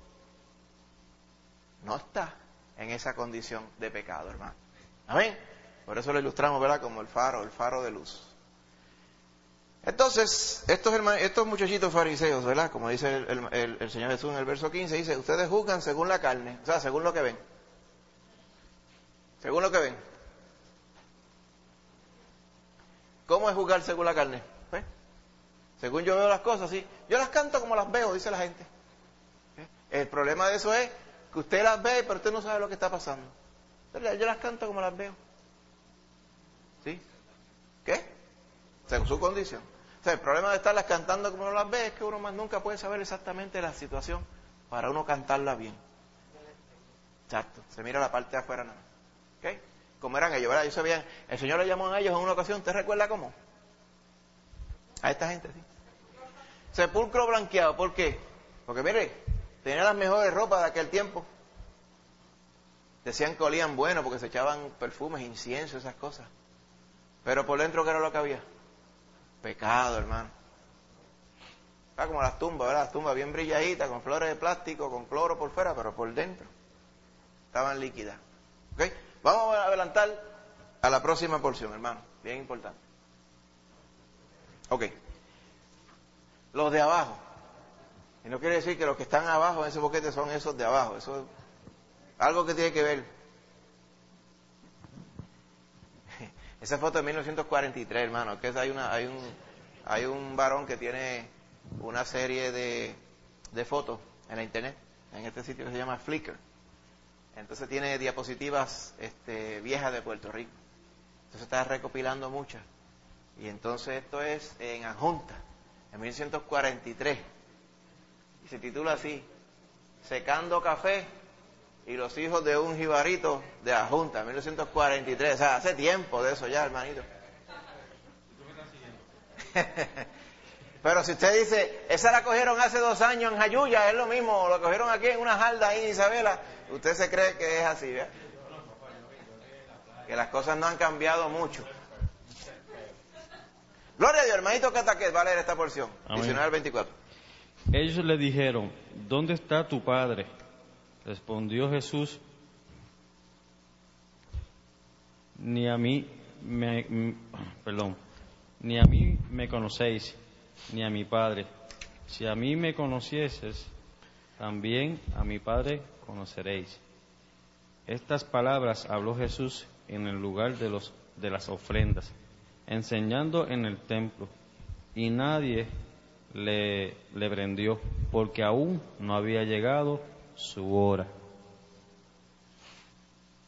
no está en esa condición de pecado, hermano. Amén. Por eso lo ilustramos, ¿verdad? Como el faro de luz. Entonces, estos muchachitos fariseos, ¿verdad? Como dice el Señor Jesús en el verso 15, dice, ustedes juzgan según la carne, o sea, según lo que ven. Según lo que ven. ¿Cómo es juzgar según la carne? ¿Ves? Según yo veo las cosas, sí. Yo las canto como las veo, dice la gente. El problema de eso es que usted las ve, pero usted no sabe lo que está pasando. Yo las canto como las veo. ¿Sí? ¿Qué? Según su condición. O sea, el problema de estarlas cantando como uno las ve es que uno más nunca puede saber exactamente la situación para uno cantarla bien. Exacto. Se mira la parte de afuera nada. ¿Ok? Como eran ellos, ¿verdad? Ellos sabían, el Señor le llamó a ellos en una ocasión, ¿te recuerda cómo? A esta gente, sí. Sepulcro blanqueado, ¿por qué? Porque mire, tenía las mejores ropas de aquel tiempo. Decían que olían bueno porque se echaban perfumes, incienso, esas cosas. Pero por dentro, ¿qué era lo que había? Pecado, hermano. Está como las tumbas, ¿verdad? Las tumbas bien brilladitas, con flores de plástico, con cloro por fuera, pero por dentro estaban líquidas. ¿Ok? Vamos a adelantar a la próxima porción, hermano. Bien importante. Ok. Los de abajo. Y no quiere decir que los que están abajo en ese boquete son esos de abajo. Eso es algo que tiene que ver. Esa foto de 1943, hermano, que hay un varón que tiene una serie de fotos en la internet, en este sitio que se llama Flickr. Entonces tiene diapositivas viejas de Puerto Rico. Entonces está recopilando muchas. Y entonces esto es en Adjunta, en 1943. Y se titula así, Secando Café y los hijos de un jibarito de Adjunta, 1943. O sea, hace tiempo de eso ya, hermanito. Pero si usted dice, esa la cogieron hace 2 años en Jayuya, es lo mismo, la cogieron aquí en una jarda ahí en Isabela, usted se cree que es así, ¿verdad? Que las cosas no han cambiado mucho. Gloria a Dios, hermanito Cataquet, va a leer esta porción. Amén. 19 al 24. Ellos le dijeron, ¿dónde está tu padre? Respondió Jesús, ni a mí me conocéis, ni a mi Padre. Si a mí me conocieses, también a mi Padre conoceréis. Estas palabras habló Jesús en el lugar de las ofrendas, enseñando en el templo, y nadie le prendió, porque aún no había llegado su hora.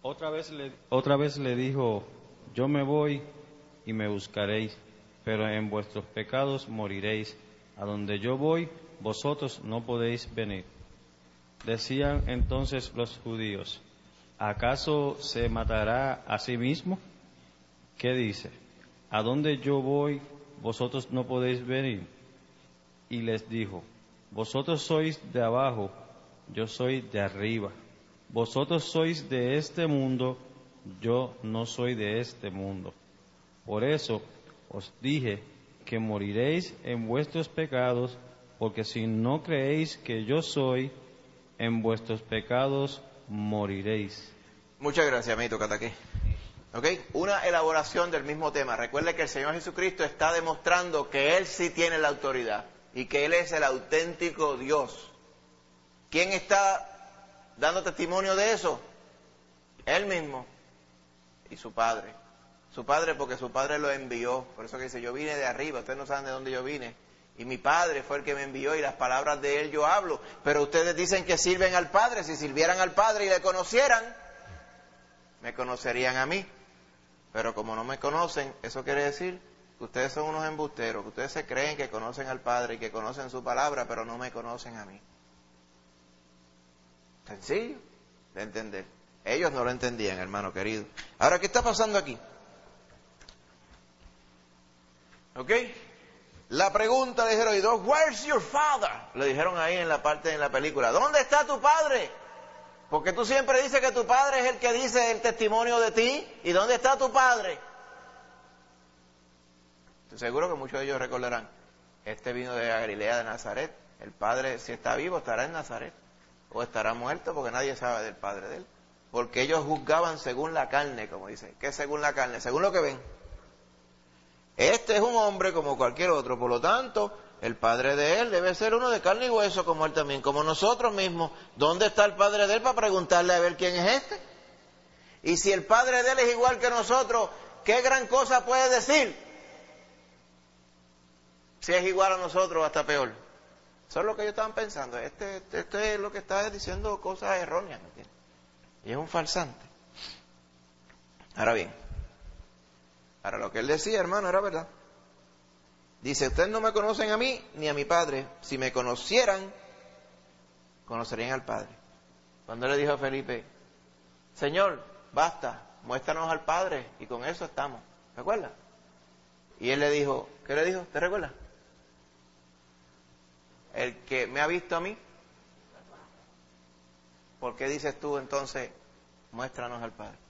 Otra vez le dijo, yo me voy y me buscaréis, pero en vuestros pecados moriréis. A donde yo voy, vosotros no podéis venir. Decían entonces los judíos, ¿acaso se matará a sí mismo? ¿Qué dice? ¿A dónde yo voy, vosotros no podéis venir? Y les dijo, vosotros sois de abajo, yo soy de arriba. Vosotros sois de este mundo, yo no soy de este mundo. Por eso os dije que moriréis en vuestros pecados, porque si no creéis que yo soy, en vuestros pecados moriréis. Muchas gracias, amiguito Cataque. ¿Ok? Una elaboración del mismo tema. Recuerde que el Señor Jesucristo está demostrando que Él sí tiene la autoridad y que Él es el auténtico Dios. ¿Quién está dando testimonio de eso? Él mismo y su Padre. Su Padre porque su Padre lo envió. Por eso que dice, yo vine de arriba, ustedes no saben de dónde yo vine. Y mi Padre fue el que me envió y las palabras de Él yo hablo. Pero ustedes dicen que sirven al Padre. Si sirvieran al Padre y le conocieran, me conocerían a mí. Pero como no me conocen, eso quiere decir que ustedes son unos embusteros, que ustedes se creen que conocen al Padre y que conocen su palabra, pero no me conocen a mí. Sencillo de entender. Ellos no lo entendían, hermano querido. Ahora, ¿qué está pasando aquí? ¿Ok? La pregunta le dijeron, where's your father? Le dijeron ahí en la parte de la película, ¿dónde está tu padre? Porque tú siempre dices que tu padre es el que dice el testimonio de ti. ¿Y dónde está tu padre? Estoy seguro que muchos de ellos recordarán. Este vino de Galilea de Nazaret. El padre, si está vivo, estará en Nazaret. O estará muerto, porque nadie sabe del padre de él. Porque ellos juzgaban según la carne, como dice. ¿Qué es según la carne? Según lo que ven. Este es un hombre como cualquier otro. Por lo tanto, el padre de él debe ser uno de carne y hueso, como él también, como nosotros mismos. ¿Dónde está el padre de él para preguntarle a ver quién es este? Y si el padre de él es igual que nosotros, ¿qué gran cosa puede decir? Si es igual a nosotros, hasta peor. Eso es lo que ellos estaban pensando. Este es lo que está diciendo cosas erróneas, ¿me entiendes? Y es un farsante. Ahora bien, lo que él decía, hermano, era verdad. Dice, ustedes no me conocen a mí ni a mi Padre. Si me conocieran, conocerían al Padre. Cuando le dijo a Felipe, Señor, basta, muéstranos al Padre y con eso estamos. ¿Recuerda? Y él le dijo, ¿qué le dijo? ¿Te recuerdas? El que me ha visto a mí. ¿Por qué dices tú entonces, muéstranos al Padre?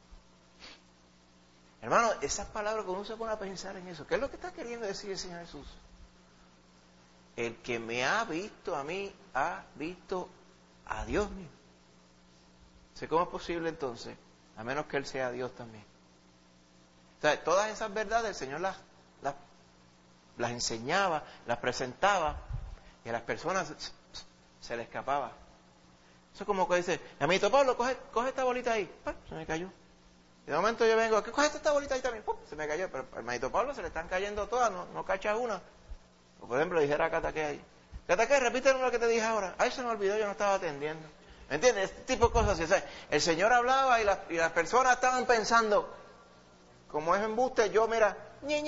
Hermano, esas palabras, cuando uno se pone a pensar en eso, ¿qué es lo que está queriendo decir el Señor Jesús? El que me ha visto a mí, ha visto a Dios mismo. ¿Cómo es posible entonces? A menos que Él sea Dios también. O sea, todas esas verdades el Señor las enseñaba, las presentaba, y a las personas se les escapaba. Eso es como que dice, amiguito Pablo, coge esta bolita ahí. Se me cayó. Y de momento yo vengo, coge esta bolita ahí también. Se me cayó. Pero al hermanito Pablo se le están cayendo todas, no cacha una. O por ejemplo, dijera a Cataque ahí, Cataque, repíteme lo que te dije ahora. Ay, se me olvidó, yo no estaba atendiendo. ¿Me entiendes? Este tipo de cosas. O sea, el Señor hablaba y las personas estaban pensando, como es embuste, yo mira,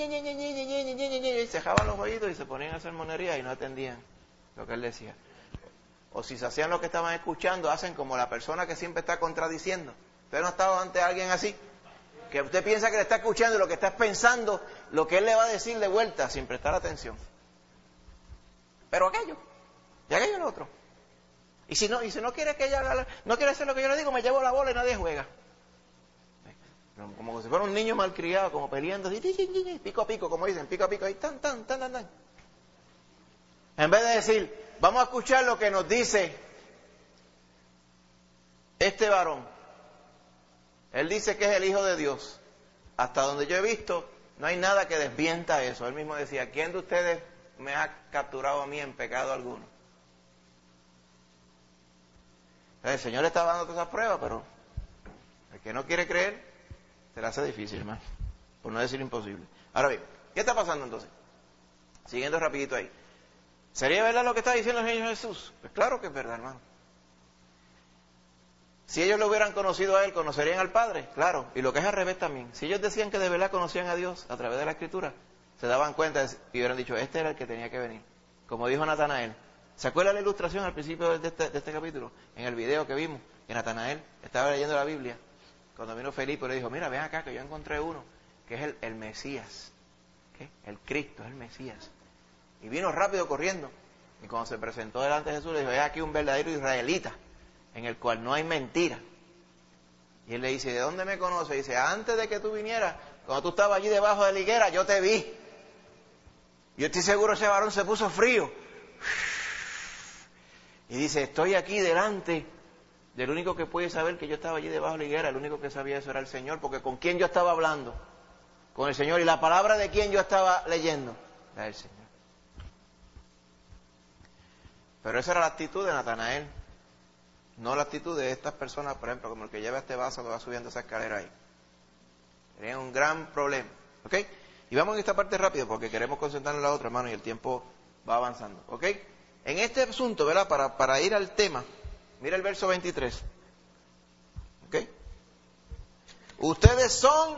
y cejaban los oídos y se ponían a hacer monerías y no atendían lo que Él decía. O si se hacían lo que estaban escuchando, hacen como la persona que siempre está contradiciendo. ¿Usted no ha estado ante alguien así? Que usted piensa que le está escuchando y lo que está pensando, lo que él le va a decir de vuelta, sin prestar atención. Pero aquello, y aquello es lo otro. Y si no quiere que ella haga, no quiere hacer lo que yo le digo, me llevo la bola y nadie juega. Como si fuera un niño malcriado, como peleando, pico a pico, como dicen, pico a pico, ahí, tan. En vez de decir, vamos a escuchar lo que nos dice este varón. Él dice que es el Hijo de Dios. Hasta donde yo he visto, no hay nada que desmienta eso. Él mismo decía, ¿quién de ustedes me ha capturado a mí en pecado alguno? El Señor estaba dando todas esas pruebas, pero el que no quiere creer, se le hace difícil, hermano. Por no decir imposible. Ahora bien, ¿qué está pasando entonces? Siguiendo rapidito ahí. ¿Sería verdad lo que está diciendo el Señor Jesús? Pues claro que es verdad, hermano. Si ellos lo hubieran conocido a Él, ¿conocerían al Padre? Claro. Y lo que es al revés también. Si ellos decían que de verdad conocían a Dios a través de la Escritura, se daban cuenta y hubieran dicho, este era el que tenía que venir. Como dijo Natanael. ¿Se acuerda la ilustración al principio de este capítulo? En el video que vimos, que Natanael estaba leyendo la Biblia. Cuando vino Felipe le dijo, mira, ven acá que yo encontré uno, que es el Mesías. ¿Qué? El Cristo, es el Mesías. Y vino rápido corriendo. Y cuando se presentó delante de Jesús, le dijo, es aquí un verdadero israelita, en el cual no hay mentira. Y él le dice, ¿de dónde me conoce? Y dice, antes de que tú vinieras, cuando tú estabas allí debajo de la higuera, yo te vi. Yo estoy seguro ese varón se puso frío. Y dice, estoy aquí delante del único que puede saber que yo estaba allí debajo de la higuera. El único que sabía eso era el Señor, porque ¿con quién yo estaba hablando? Con el Señor. ¿Y la palabra de quién yo estaba leyendo? La del Señor. Pero esa era la actitud de Natanael. No la actitud de estas personas, por ejemplo, como el que lleva este vaso que va subiendo esa escalera ahí. Tenían un gran problema. ¿Ok? Y vamos en esta parte rápido porque queremos concentrarnos en la otra, hermano, y el tiempo va avanzando. ¿Ok? En este asunto, ¿verdad? Para ir al tema, mira el verso 23. ¿Ok? Ustedes son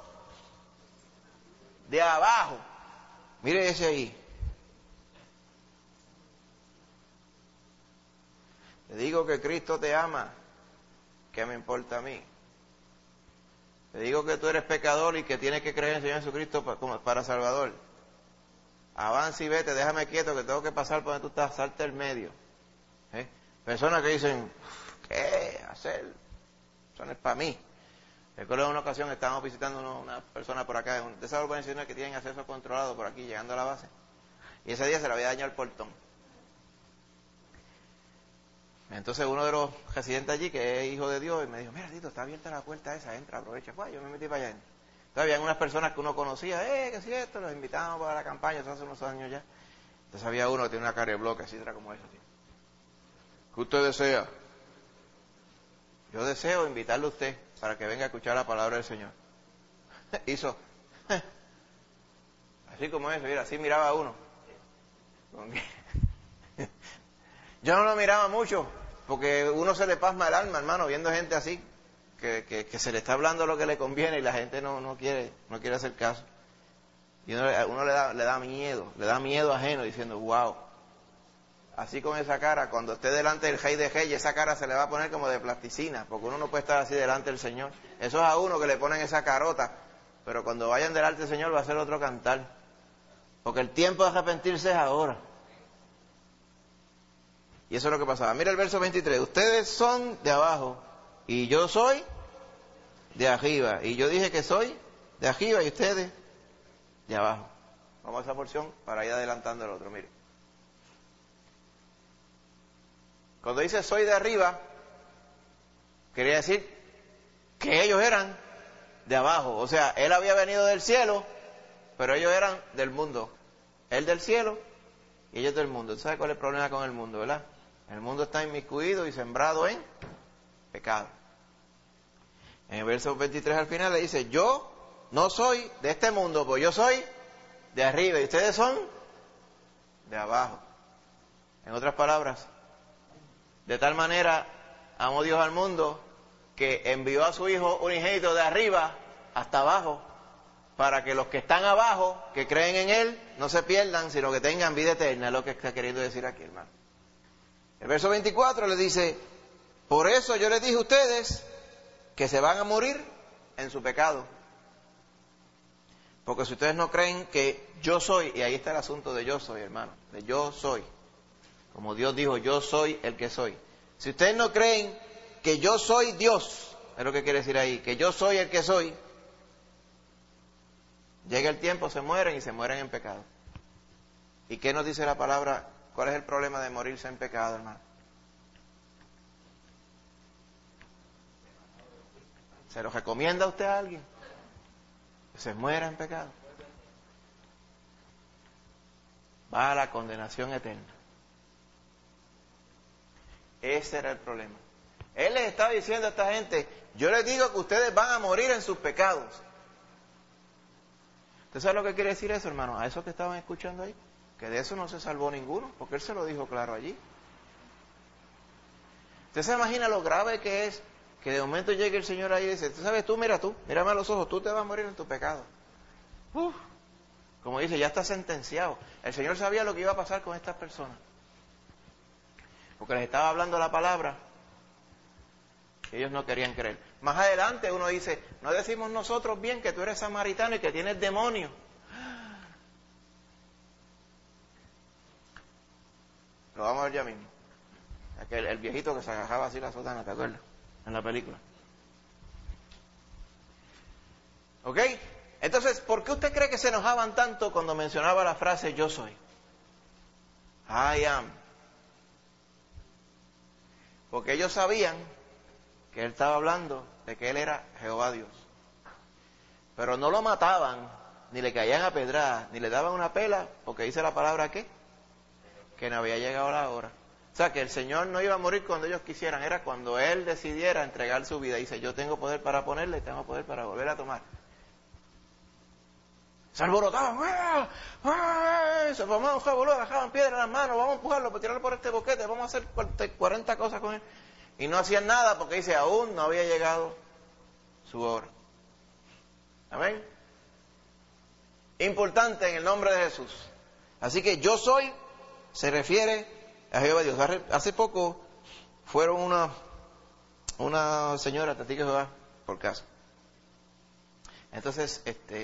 de abajo. Mire ese ahí. Te digo que Cristo te ama. ¿Qué me importa a mí? Te digo que tú eres pecador y que tienes que creer en el Señor Jesucristo para Salvador. Avanza y vete, déjame quieto que tengo que pasar por donde tú estás, salte el medio. Personas que dicen, ¿qué hacer? Eso no es para mí. Recuerdo en una ocasión estábamos visitando una persona por acá, de esas organizaciones que tienen acceso controlado por aquí, llegando a la base. Y ese día se le había dañado el portón. Entonces uno de los residentes allí, que es hijo de Dios, me dijo, mira Tito, está abierta la puerta esa, entra, aprovecha. Pues yo me metí para allá. Entonces había unas personas que uno conocía, ¿qué es esto? Los invitamos para la campaña, eso hace unos años ya. Entonces había uno que tiene una cara de bloque, así era como esa. ¿Qué usted desea? Yo deseo invitarle a usted para que venga a escuchar la palabra del Señor. Hizo, así como eso, mira, así miraba a uno. Yo no lo miraba mucho, porque uno se le pasma el alma, hermano, viendo gente así, que se le está hablando lo que le conviene y la gente no quiere hacer caso. Y uno le da miedo ajeno, diciendo, wow, así con esa cara, cuando esté delante del Rey de Reyes, esa cara se le va a poner como de plasticina, porque uno no puede estar así delante del Señor. Eso es a uno que le ponen esa carota, pero cuando vayan delante del Señor va a ser otro cantar, porque el tiempo de arrepentirse es ahora. Y eso es lo que pasaba. Mira el verso 23. Ustedes son de abajo y yo soy de arriba. Y yo dije que soy de arriba y ustedes de abajo. Vamos a esa porción para ir adelantando el otro. Mire. Cuando dice soy de arriba, quería decir que ellos eran de abajo. O sea, él había venido del cielo, pero ellos eran del mundo. Él del cielo y ellos del mundo. ¿Sabe cuál es el problema con el mundo, verdad? El mundo está inmiscuido y sembrado en pecado. En el verso 23 al final le dice, yo no soy de este mundo, pues yo soy de arriba y ustedes son de abajo. En otras palabras, de tal manera amó Dios al mundo que envió a su Hijo unigénito de arriba hasta abajo, para que los que están abajo, que creen en Él, no se pierdan, sino que tengan vida eterna, es lo que está queriendo decir aquí, hermano. El verso 24 le dice, por eso yo les dije a ustedes que se van a morir en su pecado. Porque si ustedes no creen que yo soy, y ahí está el asunto de yo soy, hermano, de yo soy. Como Dios dijo, yo soy el que soy. Si ustedes no creen que yo soy Dios, es lo que quiere decir ahí, que yo soy el que soy, llega el tiempo, se mueren y se mueren en pecado. ¿Y qué nos dice la palabra? ¿Cuál es el problema de morirse en pecado, hermano? ¿Se lo recomienda a usted a alguien? Que se muera en pecado. Va a la condenación eterna. Ese era el problema. Él les estaba diciendo a esta gente, yo les digo que ustedes van a morir en sus pecados. ¿Usted sabe lo que quiere decir eso, hermano? A esos que estaban escuchando ahí. Que de eso no se salvó ninguno, porque Él se lo dijo claro allí. ¿Usted se imagina lo grave que es Que de momento llegue el Señor ahí y dice, tú sabes, mírame a los ojos, tú te vas a morir en tu pecado. Como dice, ya está sentenciado. El Señor sabía lo que iba a pasar con estas personas. Porque les estaba hablando la palabra. Ellos no querían creer. Más adelante uno dice, no decimos nosotros bien que tú eres samaritano y que tienes demonio. Lo vamos a ver ya mismo. El viejito que se agajaba así la sotana, ¿te acuerdas? En la película. ¿Ok? Entonces, ¿por qué usted cree que se enojaban tanto cuando mencionaba la frase yo soy? I am. Porque ellos sabían que él estaba hablando de que él era Jehová Dios. Pero no lo mataban, ni le caían a pedradas, ni le daban una pela, porque dice la palabra ¿qué? Que no había llegado la hora. O sea, que el Señor no iba a morir cuando ellos quisieran, era cuando Él decidiera entregar su vida. Dice, yo tengo poder para ponerle y tengo poder para volver a tomar. Se alborotaban, se formaban un revolú, agarraban piedras en las manos, vamos a empujarlo, para tirarlo por este boquete, vamos a hacer 40 cosas con él. Y no hacían nada porque dice, aún no había llegado su hora. Amén. Importante en el nombre de Jesús. Así que yo soy, se refiere a Jehová Dios. Hace poco fueron una señora, testigo de Jehová, por casa. Entonces,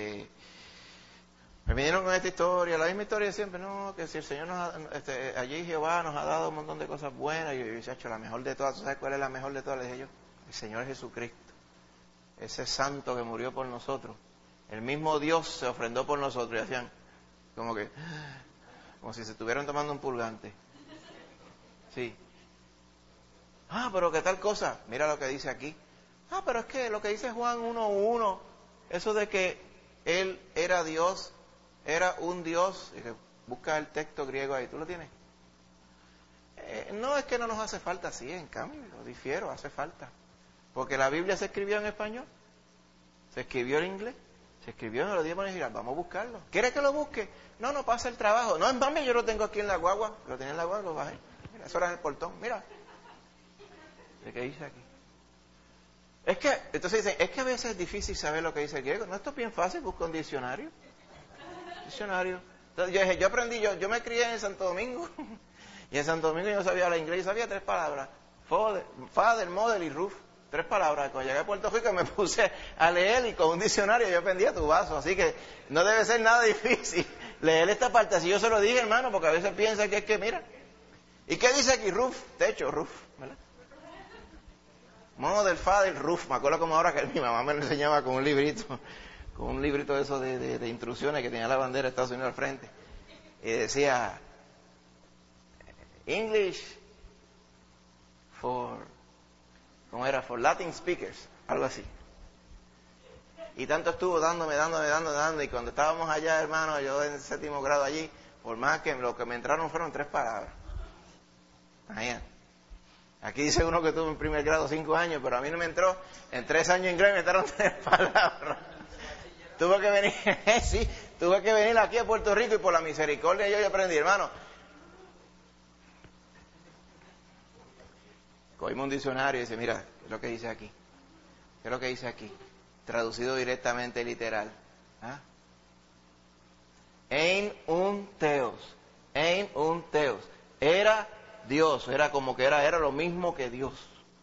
me vinieron con esta historia, la misma historia de siempre, no, que si el Señor allí Jehová nos ha dado un montón de cosas buenas, y yo he hecho la mejor de todas. ¿Tú sabes cuál es la mejor de todas? Le dije yo, el Señor Jesucristo, ese santo que murió por nosotros, el mismo Dios se ofrendó por nosotros, y hacían como si se estuvieran tomando un purgante. Sí. Pero qué tal cosa, mira lo que dice aquí. Pero es que lo que dice Juan 1:1, eso de que Él era Dios, era un Dios, y que busca el texto griego ahí, ¿tú lo tienes? No es que no nos hace falta, sí, en cambio, lo difiero, hace falta. Porque la Biblia se escribió en español, se escribió en inglés, se escribió en el idioma original, vamos a buscarlo. ¿Quiere que lo busque? No pasa el trabajo. No, es más, yo lo tengo aquí en la guagua, lo tenía en la guagua, lo bajé. Mira, eso era en el portón, mira. ¿De qué dice aquí? Entonces dicen, es que a veces es difícil saber lo que dice el griego. No, esto es bien fácil, busca un diccionario. Entonces yo aprendí, yo me crié en Santo Domingo, y en Santo Domingo yo sabía hablar inglés, y sabía 3 palabras, father, mother y roof, 3 palabras. Cuando llegué a Puerto Rico me puse a leer, y con un diccionario yo aprendí a tu vaso, así que no debe ser nada difícil leer esta parte. Así yo se lo dije, hermano, porque a veces piensa que es que, mira, ¿y qué dice aquí? Roof, techo, roof, ¿verdad? Mother, father, roof. Me acuerdo como ahora que mi mamá me lo enseñaba con un librito de esos de instrucciones que tenía la bandera de Estados Unidos al frente. Y decía, English ¿cómo era? For Latin speakers, algo así. Y tanto estuvo dándome, y cuando estábamos allá, hermano, yo en el 7º grado allí, por más que lo que me entraron fueron 3 palabras. Imagínate. Aquí dice uno que tuvo en primer grado 5 años, pero a mí no me entró. En 3 años inglés me entraron 3 palabras. Tuve que venir aquí a Puerto Rico, y por la misericordia yo aprendí, hermano. Cogimos un diccionario y dice, mira, ¿qué es lo que dice aquí? ¿Qué es lo que dice aquí? Traducido directamente literal. Ein un Theos. Era Dios, era como que era lo mismo que Dios.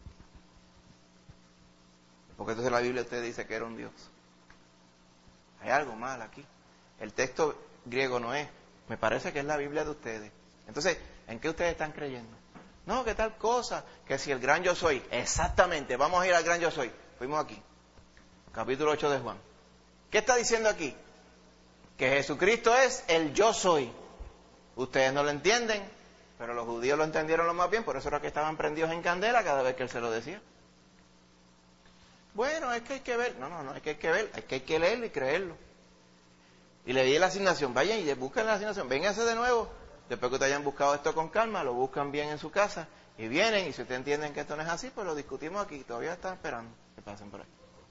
Porque entonces la Biblia usted dice que era un Dios. Hay algo mal aquí. El texto griego no es. Me parece que es la Biblia de ustedes. Entonces, ¿en qué ustedes están creyendo? No, que tal cosa, que si el gran yo soy. Exactamente, vamos a ir al gran yo soy. Fuimos aquí. Capítulo 8 de Juan. ¿Qué está diciendo aquí? Que Jesucristo es el yo soy. Ustedes no lo entienden, pero los judíos lo entendieron lo más bien, por eso era que estaban prendidos en candela cada vez que él se lo decía. Bueno, es que hay que ver. No, es que hay que ver, hay que leerlo y creerlo. Y le di la asignación, vayan y busquen la asignación, vénganse de nuevo. Después que ustedes hayan buscado esto con calma, lo buscan bien en su casa, y vienen, y si ustedes entienden que esto no es así, pues lo discutimos aquí, todavía están esperando que pasen por ahí.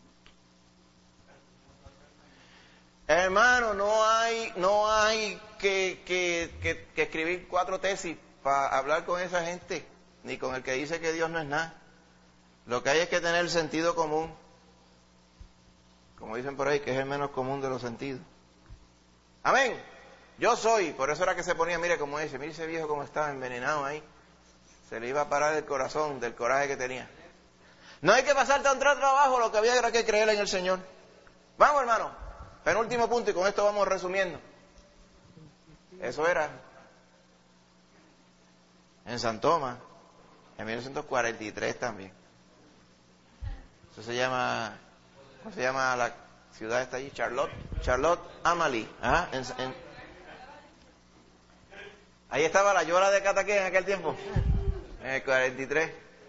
Hermano, no hay que escribir 4 tesis para hablar con esa gente, ni con el que dice que Dios no es nada. Lo que hay es que tener sentido común. Como dicen por ahí, que es el menos común de los sentidos. Amén. Yo soy. Por eso era que se ponía, mire cómo dice, mire ese viejo cómo estaba envenenado ahí. Se le iba a parar el corazón del coraje que tenía. No hay que pasar tanto trabajo, lo que había era que creer en el Señor. Vamos, hermano. Penúltimo punto y con esto vamos resumiendo. Eso era en San Tomás, en 1943 también. Eso se llama, ¿cómo se llama la ciudad está allí? Charlotte Amalie. Ajá, ahí estaba la Yola de Cataqué en aquel tiempo, en el 43.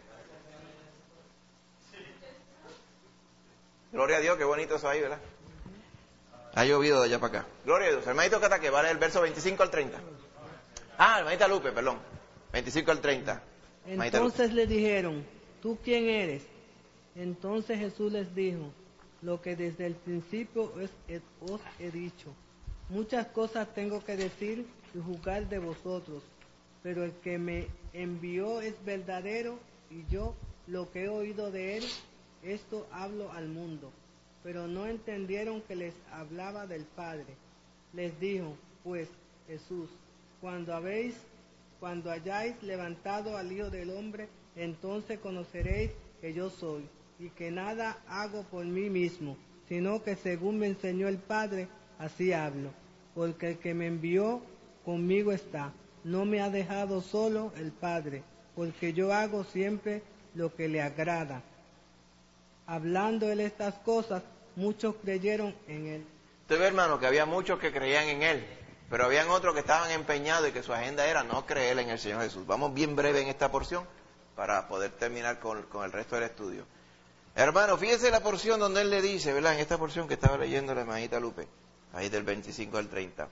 Gloria a Dios, qué bonito eso ahí, ¿verdad? Ha llovido de allá para acá. Gloria a Dios. Hermanito Cataqué, vale el verso 25 al 30. Hermanita Lupe, perdón. 25 al 30. Entonces le dijeron, ¿tú quién eres? Entonces Jesús les dijo, lo que desde el principio os he dicho. Muchas cosas tengo que decir y juzgar de vosotros, pero el que me envió es verdadero y yo lo que he oído de él, esto hablo al mundo. Pero no entendieron que les hablaba del Padre. Les dijo, pues, Jesús, cuando hayáis levantado al Hijo del Hombre, entonces conoceréis que yo soy, y que nada hago por mí mismo, sino que según me enseñó el Padre, así hablo. Porque el que me envió conmigo está. No me ha dejado solo el Padre, porque yo hago siempre lo que le agrada. Hablando él estas cosas, muchos creyeron en él. Usted ve, hermano, que había muchos que creían en él, pero habían otros que estaban empeñados y que su agenda era no creer en el Señor Jesús. Vamos bien breve en esta porción para poder terminar con el resto del estudio. Hermano, fíjese la porción donde él le dice, ¿verdad? En esta porción que estaba leyendo la hermanita Lupe, ahí del 25 al 30.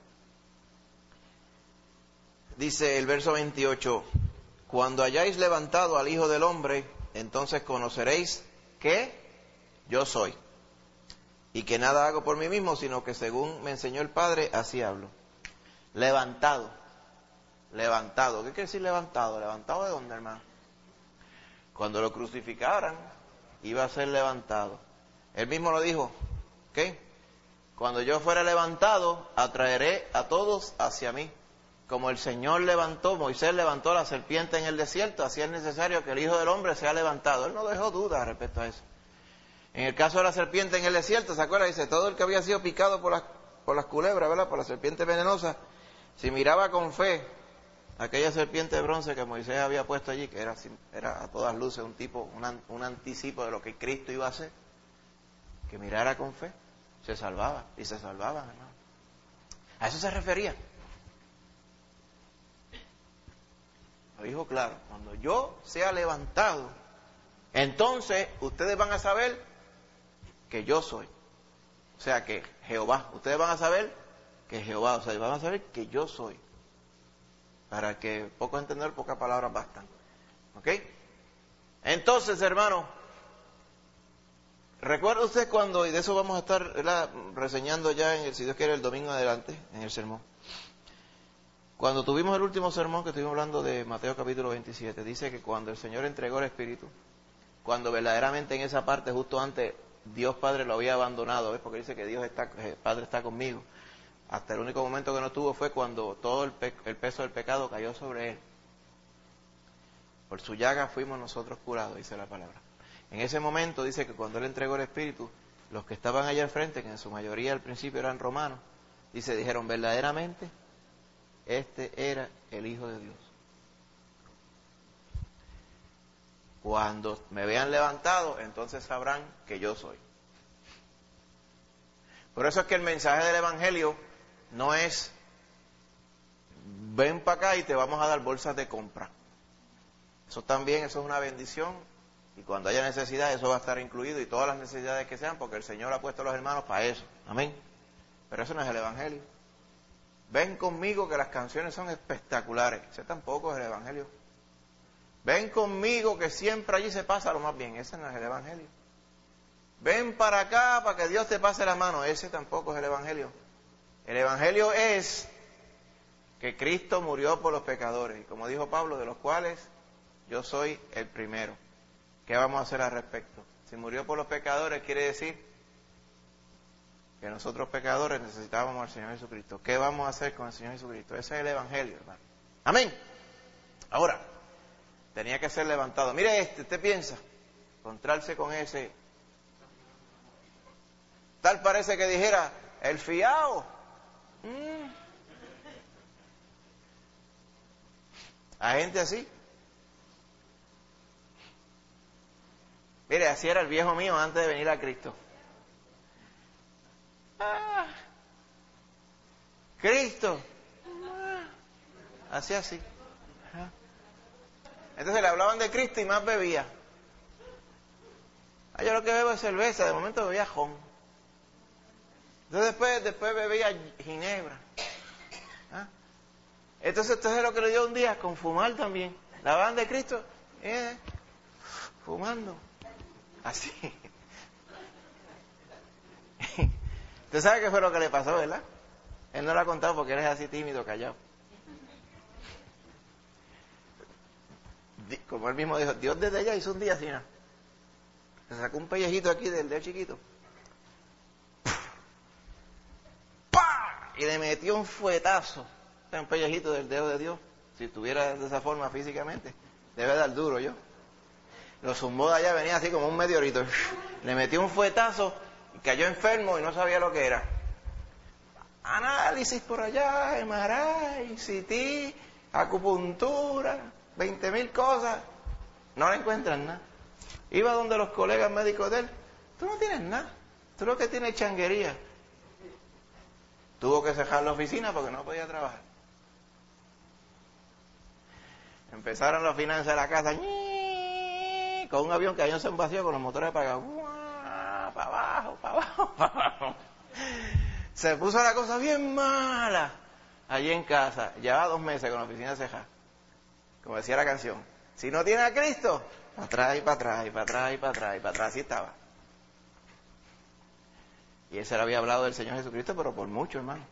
Dice el verso 28, cuando hayáis levantado al Hijo del Hombre, entonces conoceréis que yo soy, y que nada hago por mí mismo, sino que según me enseñó el Padre, así hablo. Levantado. ¿Qué quiere decir levantado? ¿Levantado de dónde, hermano? Cuando lo crucificaran, iba a ser levantado. Él mismo lo dijo, ¿ok? Cuando yo fuera levantado, atraeré a todos hacia mí. Como el Señor Moisés levantó la serpiente en el desierto, así es necesario que el Hijo del Hombre sea levantado. Él no dejó dudas respecto a eso. En el caso de la serpiente en el desierto, ¿se acuerda? Dice, todo el que había sido picado por las culebras, ¿verdad? Por la serpiente venenosa, si miraba con fe aquella serpiente de bronce que Moisés había puesto allí, que era a todas luces un anticipo de lo que Cristo iba a hacer, que mirara con fe, se salvaba, y se salvaban, hermano. A eso se refería. Lo dijo claro, cuando yo sea levantado, entonces ustedes van a saber que yo soy. O sea, que Jehová, ustedes van a saber que Jehová, o sea, van a saber que yo soy. Para que poco entender, pocas palabras bastan. ¿Ok? Entonces, hermano, recuerda usted cuando, y de eso vamos a estar, ¿verdad?, reseñando ya, si Dios quiere, el domingo adelante, en el sermón. Cuando tuvimos el último sermón, que estuvimos hablando de Mateo capítulo 27, dice que cuando el Señor entregó el Espíritu, cuando verdaderamente en esa parte, justo antes, Dios Padre lo había abandonado, ¿ves? Porque dice que el Padre está conmigo. Hasta el único momento que no tuvo fue cuando todo el peso del pecado cayó sobre Él. Por su llaga fuimos nosotros curados, dice la palabra. En ese momento dice que cuando Él entregó el Espíritu, los que estaban allá al frente, que en su mayoría al principio eran romanos, dijeron verdaderamente, este era el Hijo de Dios. Cuando me vean levantado, entonces sabrán que yo soy. Por eso es que el mensaje del Evangelio no es, ven para acá y te vamos a dar bolsas de compra. Eso también, eso es una bendición. Y cuando haya necesidad, eso va a estar incluido, y todas las necesidades que sean, porque el Señor ha puesto a los hermanos para eso. Amén. Pero eso no es el Evangelio. Ven conmigo que las canciones son espectaculares. Ese tampoco es el Evangelio. Ven conmigo que siempre allí se pasa lo más bien. Ese no es el Evangelio. Ven para acá para que Dios te pase la mano. Ese tampoco es el Evangelio. El Evangelio es que Cristo murió por los pecadores. Y como dijo Pablo, de los cuales yo soy el primero. ¿Ok? ¿qué vamos a hacer al respecto? Si murió por los pecadores, quiere decir que nosotros pecadores necesitábamos al Señor Jesucristo. ¿Qué vamos a hacer con el Señor Jesucristo? Ese es el Evangelio, hermano. Amén. Ahora, tenía que ser levantado. Mire usted piensa, encontrarse con ese. Tal parece que dijera, el fiao. Hay gente así. Mire, así era el viejo mío antes de venir a Cristo. Cristo. Así. Entonces le hablaban de Cristo y más bebía. Yo lo que bebo es cerveza, de momento bebía jon. Entonces después bebía ginebra. Entonces es lo que le dio un día con fumar también. La hablaban de Cristo, fumando. Así. ¿Usted sabe qué fue lo que le pasó, verdad? Él no lo ha contado porque él es así tímido, callado. Como él mismo dijo, Dios desde allá hizo un día así, ¿no? Se sacó un pellejito aquí del dedo chiquito. ¡Pah! Y le metió un fuetazo. Un pellejito del dedo de Dios. Si estuviera de esa forma físicamente, debe dar duro yo. Lo zumbó de allá, venía así como un meteorito. Le metió un fuetazo y cayó enfermo y no sabía lo que era. Análisis por allá, MRI, CT, acupuntura, 20,000 cosas. No le encuentran nada. Iba donde los colegas médicos de él. Tú no tienes nada. Tú lo que tienes es changuería. Tuvo que cerrar la oficina porque no podía trabajar. Empezaron las finanzas de la casa. Con un avión que avión se vació con los motores apagados. Para abajo, para abajo, para abajo. Se puso la cosa bien mala allí en casa. Llevaba 2 meses con la oficina cerrada. Como decía la canción. Si no tiene a Cristo, para atrás y para atrás y para atrás y para atrás y para atrás. Así estaba. Y él se le había hablado del Señor Jesucristo, pero por mucho, hermano.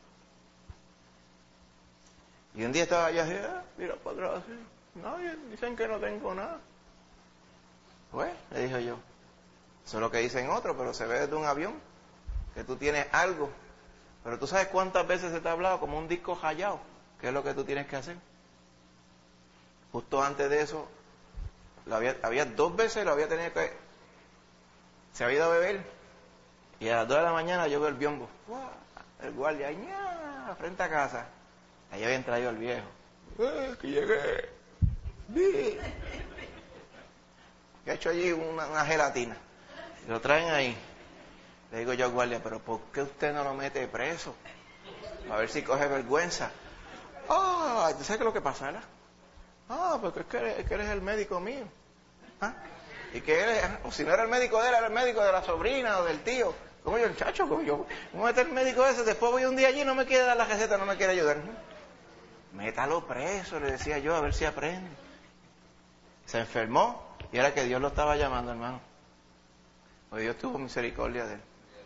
Y un día estaba allá así, mira para atrás así. Nadie, dicen que no tengo nada. Pues, le dije yo, eso es lo que dicen otros, pero se ve desde un avión, que tú tienes algo. Pero tú sabes cuántas veces se te ha hablado como un disco rayado, que es lo que tú tienes que hacer. Justo antes de eso, había 2 veces lo había tenido que... Se había ido a beber, y a las 2 de la mañana yo veo el biombo. El guardia, ¡ña! Frente a casa. Ahí habían traído al viejo. Que llegué. Que ha hecho allí una gelatina. Y lo traen ahí. Le digo yo al guardia, pero ¿por qué usted no lo mete preso? A ver si coge vergüenza. ¿Tú sabes qué es lo que pasa, verdad? Porque es que eres el médico mío. Y que él, o si no era el médico de él, era el médico de la sobrina o del tío. Como yo, el chacho, como yo. ¿Cómo meter el médico ese? Después voy un día allí y no me quiere dar la receta, no me quiere ayudar. Métalo preso, le decía yo, a ver si aprende. Se enfermó y era que Dios lo estaba llamando, hermano. Pues Dios tuvo misericordia de él.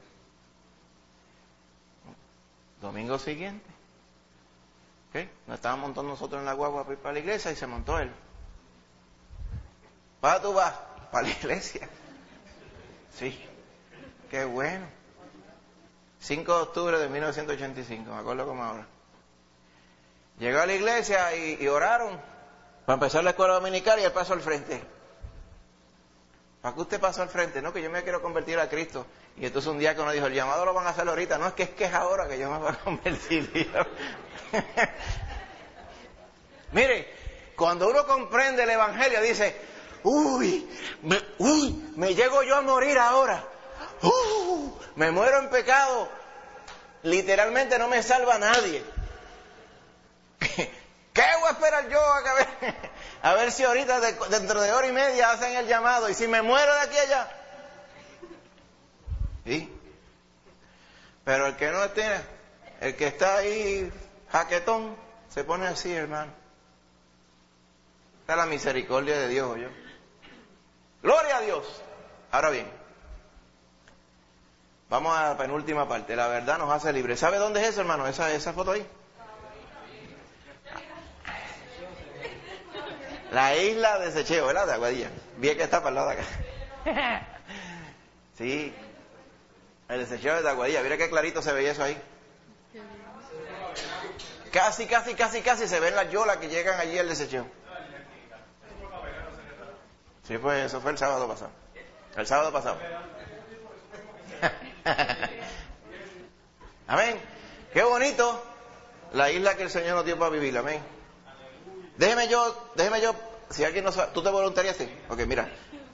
Domingo siguiente, nos estábamos montando nosotros en la guagua para ir para la iglesia y se montó él. ¿Para tú vas? Para la iglesia. Sí, qué bueno. 5 de octubre de 1985, me acuerdo como ahora. Llegó a la iglesia y oraron para empezar la escuela dominical y él pasó al frente. ¿Para qué usted pasó al frente? No, que yo me quiero convertir a Cristo. Y entonces un día que uno dijo, el llamado lo van a hacer ahorita. No, es que es ahora que yo me voy a convertir. Mire, cuando uno comprende el Evangelio dice, me llego yo a morir ahora. Me muero en pecado. Literalmente no me salva nadie. ¿Qué voy a esperar yo a ver si ahorita dentro de hora y media hacen el llamado y si me muero de aquí a allá? ¿Sí? Pero el que no tiene, el que está ahí jaquetón, se pone así, hermano. Está la misericordia de Dios, yo. Gloria a Dios. Ahora bien, vamos a la penúltima parte. La verdad nos hace libres. ¿Sabe dónde es eso, hermano? Esa foto ahí. La isla de Desecheo, ¿verdad? De Aguadilla. Bien que está para el lado de acá. Sí. El Desecheo de Aguadilla. Mira qué clarito se veía eso ahí. Casi se ven las yolas que llegan allí al Desecheo. Sí, pues eso fue el sábado pasado. El sábado pasado. Amén. Qué bonito la isla que el Señor nos dio para vivir. Amén. Déjeme yo, si alguien no sabe, ¿tú te voluntariaste? Ok, mira.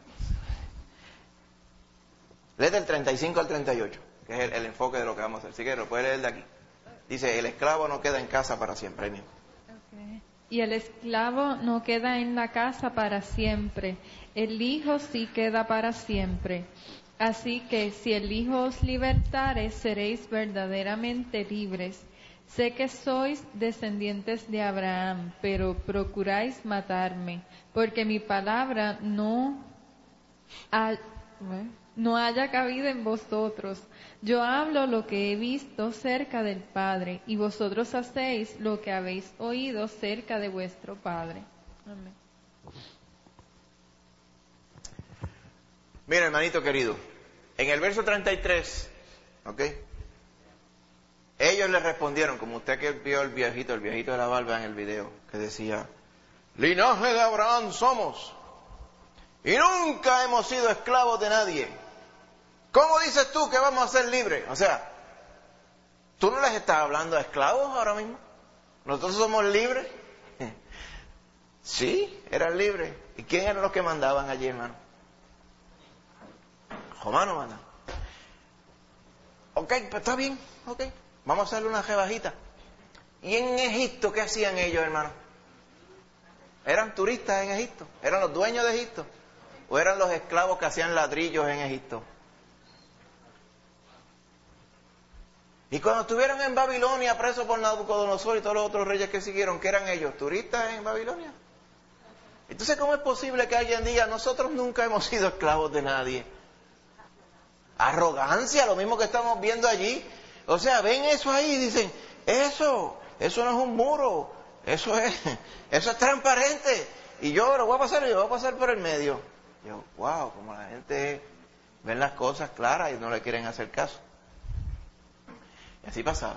Lee del 35 al 38, que es el enfoque de lo que vamos a hacer. Si quieres, lo puedes leer de aquí. Dice, el esclavo no queda en casa para siempre. Ahí mismo. Okay. Y el esclavo no queda en la casa para siempre. El Hijo sí queda para siempre. Así que si el Hijo os libertare, seréis verdaderamente libres. Sé que sois descendientes de Abraham, pero procuráis matarme, porque mi palabra no haya cabida en vosotros. Yo hablo lo que he visto cerca del Padre, y vosotros hacéis lo que habéis oído cerca de vuestro Padre. Amén. Mira, hermanito querido, en el verso 33, ¿ok? Ellos le respondieron, como usted que vio el viejito de la barba en el video, que decía, linaje de Abraham somos, y nunca hemos sido esclavos de nadie. ¿Cómo dices tú que vamos a ser libres? O sea, ¿tú no les estás hablando a esclavos ahora mismo? ¿Nosotros somos libres? Sí, eran libres. ¿Y quién eran los que mandaban allí, hermano? Romanos mandaban. Ok, pues está bien, ok. Vamos a hacerle una rebajita. ¿Y en Egipto qué hacían ellos, hermano? ¿Eran turistas en Egipto? ¿Eran los dueños de Egipto? ¿O eran los esclavos que hacían ladrillos en Egipto? Y cuando estuvieron en Babilonia, presos por Nabucodonosor y todos los otros reyes que siguieron, ¿qué eran ellos? ¿Turistas en Babilonia? Entonces, ¿cómo es posible que alguien diga, nosotros nunca hemos sido esclavos de nadie? Arrogancia, lo mismo que estamos viendo allí. O sea, ven eso ahí y dicen, eso no es un muro, eso es transparente. Y yo lo voy a pasar por el medio. Yo, wow, como la gente ve las cosas claras y no le quieren hacer caso. Y así pasaba.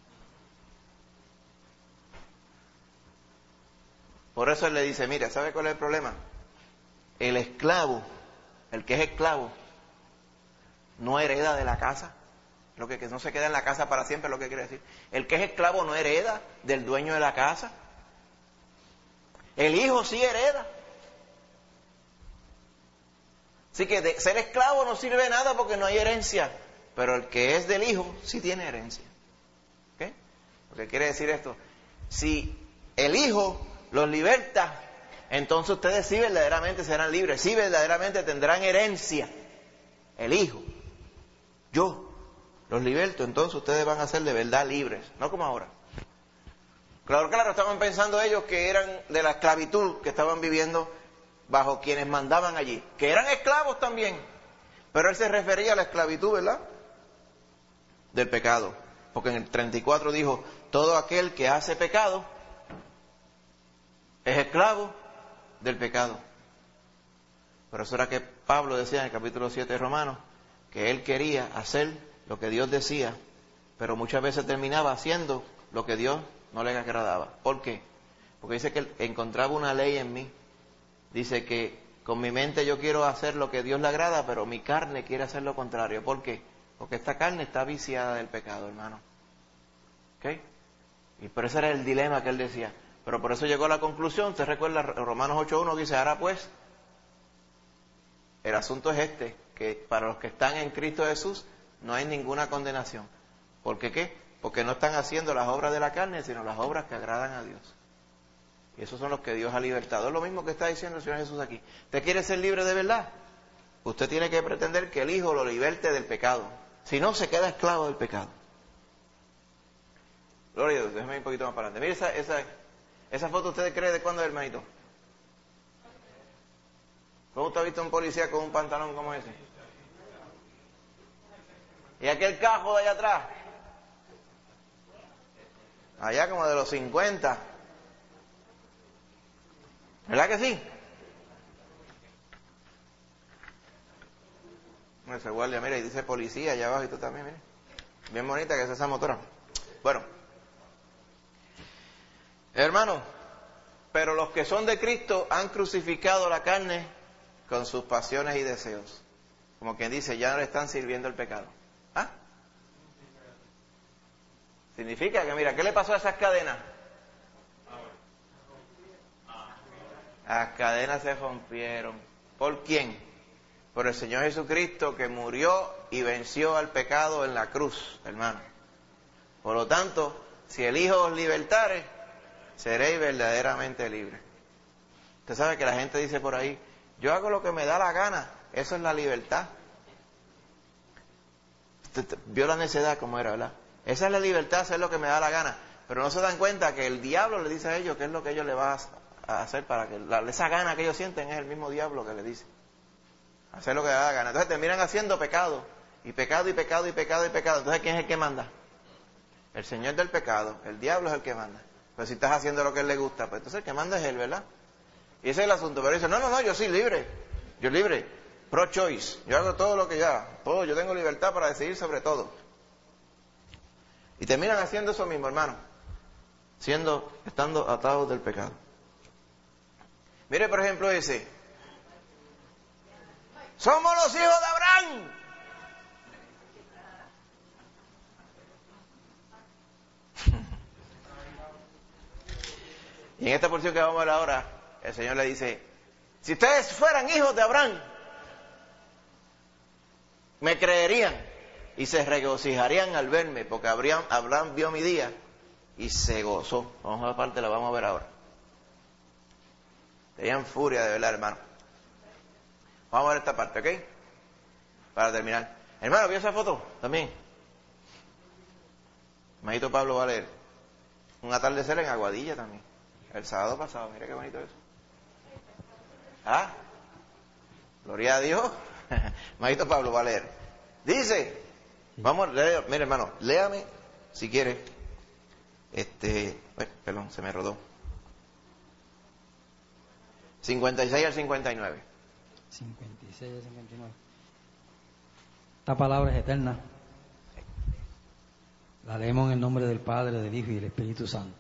Por eso él le dice, mira, ¿sabe cuál es el problema? El esclavo, el que es esclavo, no hereda de la casa. Lo que no se queda en la casa para siempre es lo que quiere decir. El que es esclavo no hereda del dueño de la casa. El hijo sí hereda. Así que ser esclavo no sirve de nada porque no hay herencia. Pero el que es del hijo sí tiene herencia. ¿Ok? Lo que quiere decir esto. Si el hijo los liberta, entonces ustedes sí verdaderamente serán libres. Sí verdaderamente tendrán herencia. El hijo. Yo los liberto, entonces ustedes van a ser de verdad libres. No como ahora. Claro, estaban pensando ellos que eran de la esclavitud que estaban viviendo bajo quienes mandaban allí. Que eran esclavos también. Pero él se refería a la esclavitud, ¿verdad? Del pecado. Porque en el 34 dijo, todo aquel que hace pecado es esclavo del pecado. Pero eso era que Pablo decía en el capítulo 7 de Romanos, que él quería hacer lo que Dios decía, pero muchas veces terminaba haciendo lo que Dios no le agradaba. ¿Por qué? Porque dice que él encontraba una ley en mí. Dice que con mi mente yo quiero hacer lo que Dios le agrada, pero mi carne quiere hacer lo contrario. ¿Por qué? Porque esta carne está viciada del pecado, hermano. ¿Ok? Y por eso era el dilema que él decía. Pero por eso llegó a la conclusión. Usted recuerda Romanos 8.1 que dice, ahora pues, el asunto es este, que para los que están en Cristo Jesús no hay ninguna condenación. ¿Por qué qué? Porque no están haciendo las obras de la carne, sino las obras que agradan a Dios. Y esos son los que Dios ha libertado. Es lo mismo que está diciendo el Señor Jesús aquí. ¿Usted quiere ser libre de verdad? Usted tiene que pretender que el Hijo lo liberte del pecado. Si no, se queda esclavo del pecado. Gloria a Dios. Déjeme ir un poquito más para adelante. Mire esa foto, ¿usted cree de cuándo es, hermanito? ¿Cómo usted ha visto un policía con un pantalón como ese? ¿Y aquel cajo de allá atrás? Allá como de los 50. ¿Verdad que sí? Ese guardia, mira, y dice policía allá abajo y tú también, mira. Bien bonita que es esa motora. Bueno, hermano, pero los que son de Cristo han crucificado la carne con sus pasiones y deseos. Como quien dice, ya no le están sirviendo el pecado. ¿Ah? Significa que, mira, ¿qué le pasó a esas cadenas? Las cadenas se rompieron. ¿Por quién? Por el Señor Jesucristo, que murió y venció al pecado en la cruz, hermano. Por lo tanto, si el Hijo os libertare, seréis verdaderamente libres. Usted sabe que la gente dice por ahí, yo hago lo que me da la gana. Eso es la libertad. Usted vio la necedad como era, ¿verdad? Esa es la libertad, hacer lo que me da la gana. Pero no se dan cuenta que el diablo le dice a ellos qué es lo que ellos le van a hacer para que esa gana que ellos sienten es el mismo diablo que le dice. Hacer lo que le da la gana. Entonces terminan haciendo pecado. Y pecado, y pecado, y pecado, y pecado. Entonces, ¿quién es el que manda? El Señor del pecado. El diablo es el que manda. Pero si estás haciendo lo que a él le gusta, pues entonces el que manda es él, ¿verdad? Y ese es el asunto. Pero dice, no, yo soy libre. Yo libre. Pro-choice. Yo hago todo lo que todo. Yo tengo libertad para decidir sobre todo. Y terminan haciendo eso mismo, hermano. Estando atados del pecado. Mire, por ejemplo, ese. Somos los hijos de Abraham. Y en esta porción que vamos a ver ahora, el Señor le dice, si ustedes fueran hijos de Abraham, me creerían y se regocijarían al verme, porque Abraham vio mi día y se gozó. Vamos a la parte, la vamos a ver ahora. Tenían furia de verdad, hermano. Vamos a ver esta parte, ¿ok? Para terminar. Hermano, ¿vio esa foto? También. Majito Pablo va a leer. Un atardecer en Aguadilla también. El sábado pasado, mira qué bonito eso. ¿Ah? Gloria a Dios. Majito Pablo va a leer. Dice, vamos a leer, mire hermano, léame si quiere. Perdón, se me rodó. 56 al 59. 56 al 59. Esta palabra es eterna. La leemos en el nombre del Padre, del Hijo y del Espíritu Santo.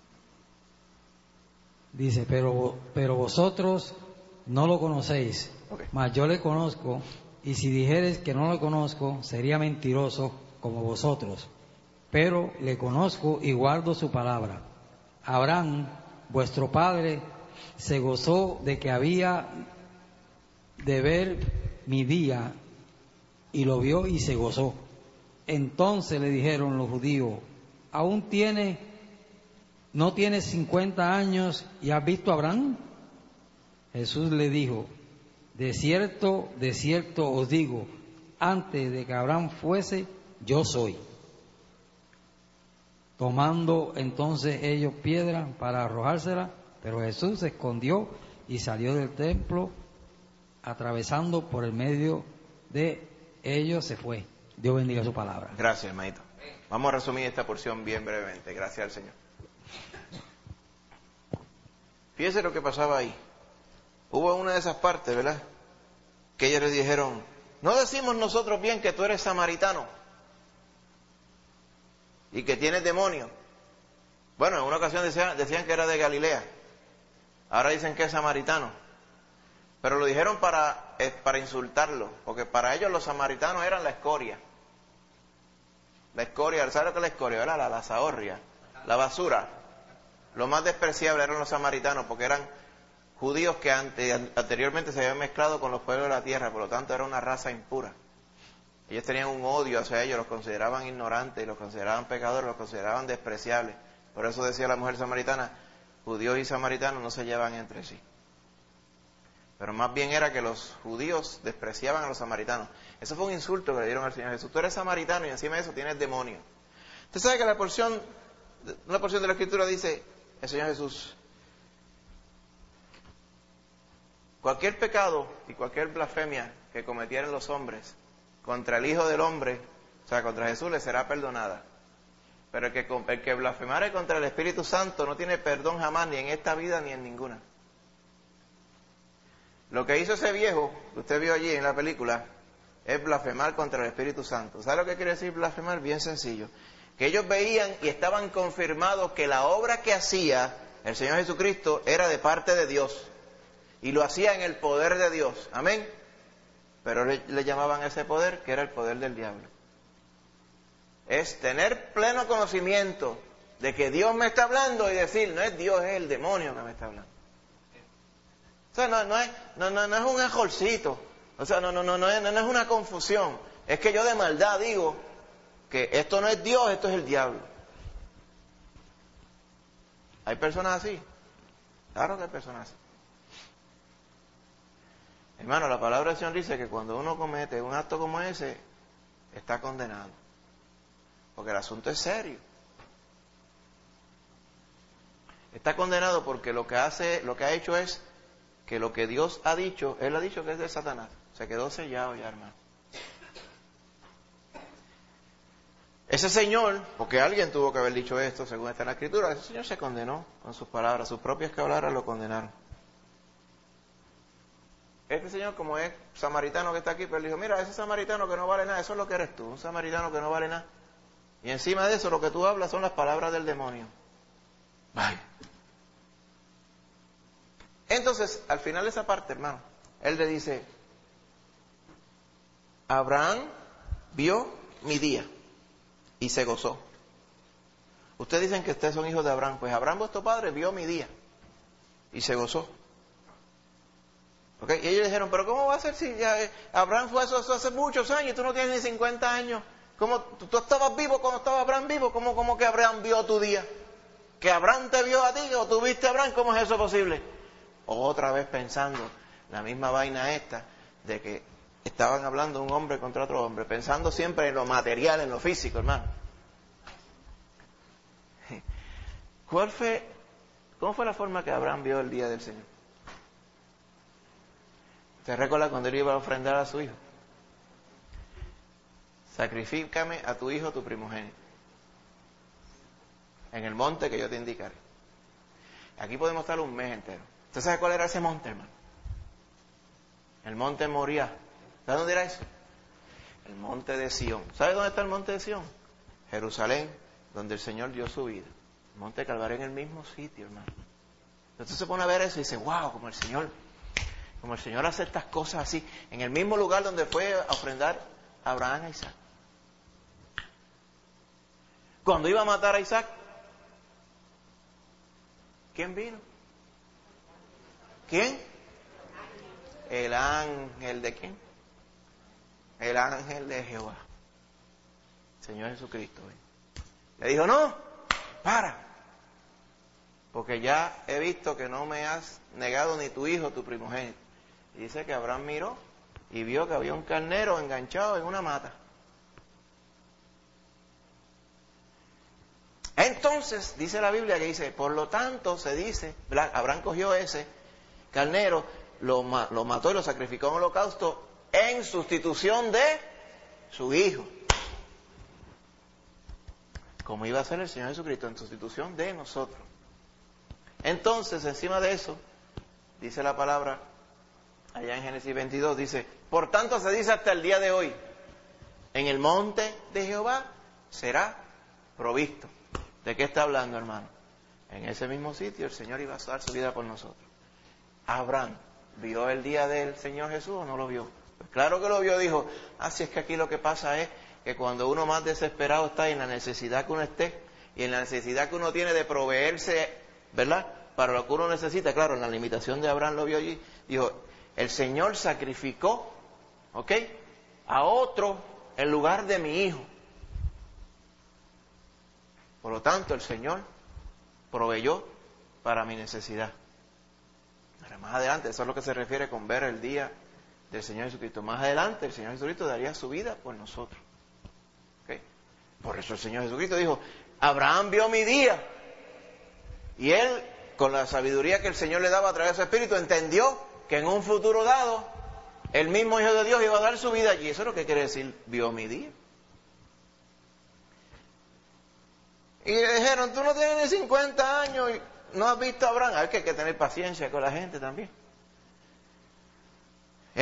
Dice, pero vosotros no lo conocéis, mas yo le conozco, y si dijeres que no lo conozco, sería mentiroso como vosotros. Pero le conozco y guardo su palabra. Abraham, vuestro padre, se gozó de que había de ver mi día, y lo vio y se gozó. Entonces le dijeron los judíos, ¿no tienes 50 años y has visto a Abraham? Jesús le dijo, de cierto os digo, antes de que Abraham fuese, yo soy. Tomando entonces ellos piedra para arrojársela, pero Jesús se escondió y salió del templo, atravesando por el medio de ellos se fue. Dios bendiga su palabra. Gracias, hermanito. Vamos a resumir esta porción bien brevemente. Gracias al Señor. Fíjese lo que pasaba ahí. Hubo una de esas partes, ¿verdad? Que ellos le dijeron, ¿no decimos nosotros bien que tú eres samaritano? Y que tienes demonio. Bueno, en una ocasión decían que era de Galilea. Ahora dicen que es samaritano. Pero lo dijeron para insultarlo, porque para ellos los samaritanos eran la escoria. La escoria, ¿sabes lo que es la escoria? ¿Verdad? La zahorria, la basura. Lo más despreciable eran los samaritanos, porque eran judíos que anteriormente se habían mezclado con los pueblos de la tierra, por lo tanto era una raza impura. Ellos tenían un odio hacia ellos, los consideraban ignorantes, los consideraban pecadores, los consideraban despreciables. Por eso decía la mujer samaritana, judíos y samaritanos no se llevan entre sí. Pero más bien era que los judíos despreciaban a los samaritanos. Eso fue un insulto que le dieron al Señor Jesús. Tú eres samaritano y encima de eso tienes demonio. Usted sabe que una porción de la Escritura dice, el Señor Jesús, cualquier pecado y cualquier blasfemia que cometieran los hombres contra el Hijo del Hombre, o sea, contra Jesús, le será perdonada. Pero el que blasfemare contra el Espíritu Santo no tiene perdón jamás, ni en esta vida ni en ninguna. Lo que hizo ese viejo, que usted vio allí en la película, es blasfemar contra el Espíritu Santo. ¿Sabe lo que quiere decir blasfemar? Bien sencillo. Que ellos veían y estaban confirmados que la obra que hacía el Señor Jesucristo era de parte de Dios. Y lo hacía en el poder de Dios. Amén. Pero le llamaban a ese poder que era el poder del diablo. Es tener pleno conocimiento de que Dios me está hablando y decir, no es Dios, es el demonio que me está hablando. O sea, no es un ajolcito. O sea, no es una confusión. Es que yo de maldad digo que esto no es Dios, esto es el diablo. ¿Hay personas así? Claro que hay personas así. Hermano, la palabra del Señor dice que cuando uno comete un acto como ese, está condenado. Porque el asunto es serio. Está condenado porque lo que ha hecho es que lo que Dios ha dicho, Él ha dicho que es de Satanás. Se quedó sellado ya, hermano. Ese señor, porque alguien tuvo que haber dicho esto, según está en la Escritura, ese señor se condenó con sus palabras, sus propias palabras lo condenaron. Este señor, como es samaritano que está aquí, pero le dijo, mira, ese samaritano que no vale nada, eso es lo que eres tú, un samaritano que no vale nada. Y encima de eso, lo que tú hablas son las palabras del demonio. Vaya. Entonces, al final de esa parte, hermano, él le dice, Abraham vio mi día y se gozó. Ustedes dicen que ustedes son hijos de Abraham. Pues Abraham, vuestro padre, vio mi día y se gozó. ¿Okay? Y ellos dijeron, pero ¿cómo va a ser si ya, Abraham fue eso hace muchos años y tú no tienes ni 50 años? ¿Cómo, tú estabas vivo cuando estaba Abraham vivo? ¿Cómo que Abraham vio tu día? ¿Que Abraham te vio a ti o tú viste a Abraham? ¿Cómo es eso posible? Otra vez pensando la misma vaina esta de que estaban hablando un hombre contra otro hombre, pensando siempre en lo material, en lo físico, hermano. ¿Cómo fue la forma que Abraham vio el día del Señor? ¿Te recuerdas cuando él iba a ofrendar a su hijo? Sacrifícame a tu hijo, tu primogénito, en el monte que yo te indicaré. Aquí podemos estar un mes entero. ¿Usted sabe cuál era ese monte, hermano? El monte Moriah. ¿Sabe dónde era eso? El monte de Sión. ¿Sabe dónde está el monte de Sión? Jerusalén, donde el Señor dio su vida. El monte Calvario en el mismo sitio, hermano. Entonces se pone a ver eso y dice, wow, como el Señor hace estas cosas así, en el mismo lugar donde fue a ofrendar a Abraham a Isaac. Cuando iba a matar a Isaac, ¿quién vino? ¿Quién? El ángel de quién? El ángel de Jehová. Señor Jesucristo. Le dijo, no, para. Porque ya he visto que no me has negado ni tu hijo, tu primogénito. Y dice que Abraham miró y vio que había un carnero enganchado en una mata. Entonces, dice la Biblia que dice, por lo tanto, se dice, Abraham cogió ese carnero, lo mató y lo sacrificó en holocausto en sustitución de su hijo. Como iba a ser el Señor Jesucristo en sustitución de nosotros. Entonces, encima de eso, dice la palabra, allá en Génesis 22, dice, por tanto se dice hasta el día de hoy, en el monte de Jehová será provisto. ¿De qué está hablando, hermano? En ese mismo sitio el Señor iba a dar su vida por nosotros. Abraham, ¿vio el día del Señor Jesús o no lo vio? Pues claro que lo vio, dijo, si es que aquí lo que pasa es que cuando uno más desesperado está en la necesidad que uno esté, y en la necesidad que uno tiene de proveerse, ¿verdad?, para lo que uno necesita, claro, en la limitación de Abraham lo vio allí, dijo, el Señor sacrificó, ¿ok?, a otro en lugar de mi hijo. Por lo tanto, el Señor proveyó para mi necesidad. Ahora, más adelante, eso es lo que se refiere con ver el día del Señor Jesucristo. Más adelante, el Señor Jesucristo daría su vida por nosotros. ¿Okay? Por eso el Señor Jesucristo dijo, Abraham vio mi día. Y él, con la sabiduría que el Señor le daba a través de su Espíritu, entendió que en un futuro dado, el mismo Hijo de Dios iba a dar su vida allí. Eso es lo que quiere decir, vio mi día. Y le dijeron, tú no tienes ni 50 años y no has visto a Abraham. A ver, que hay que tener paciencia con la gente también.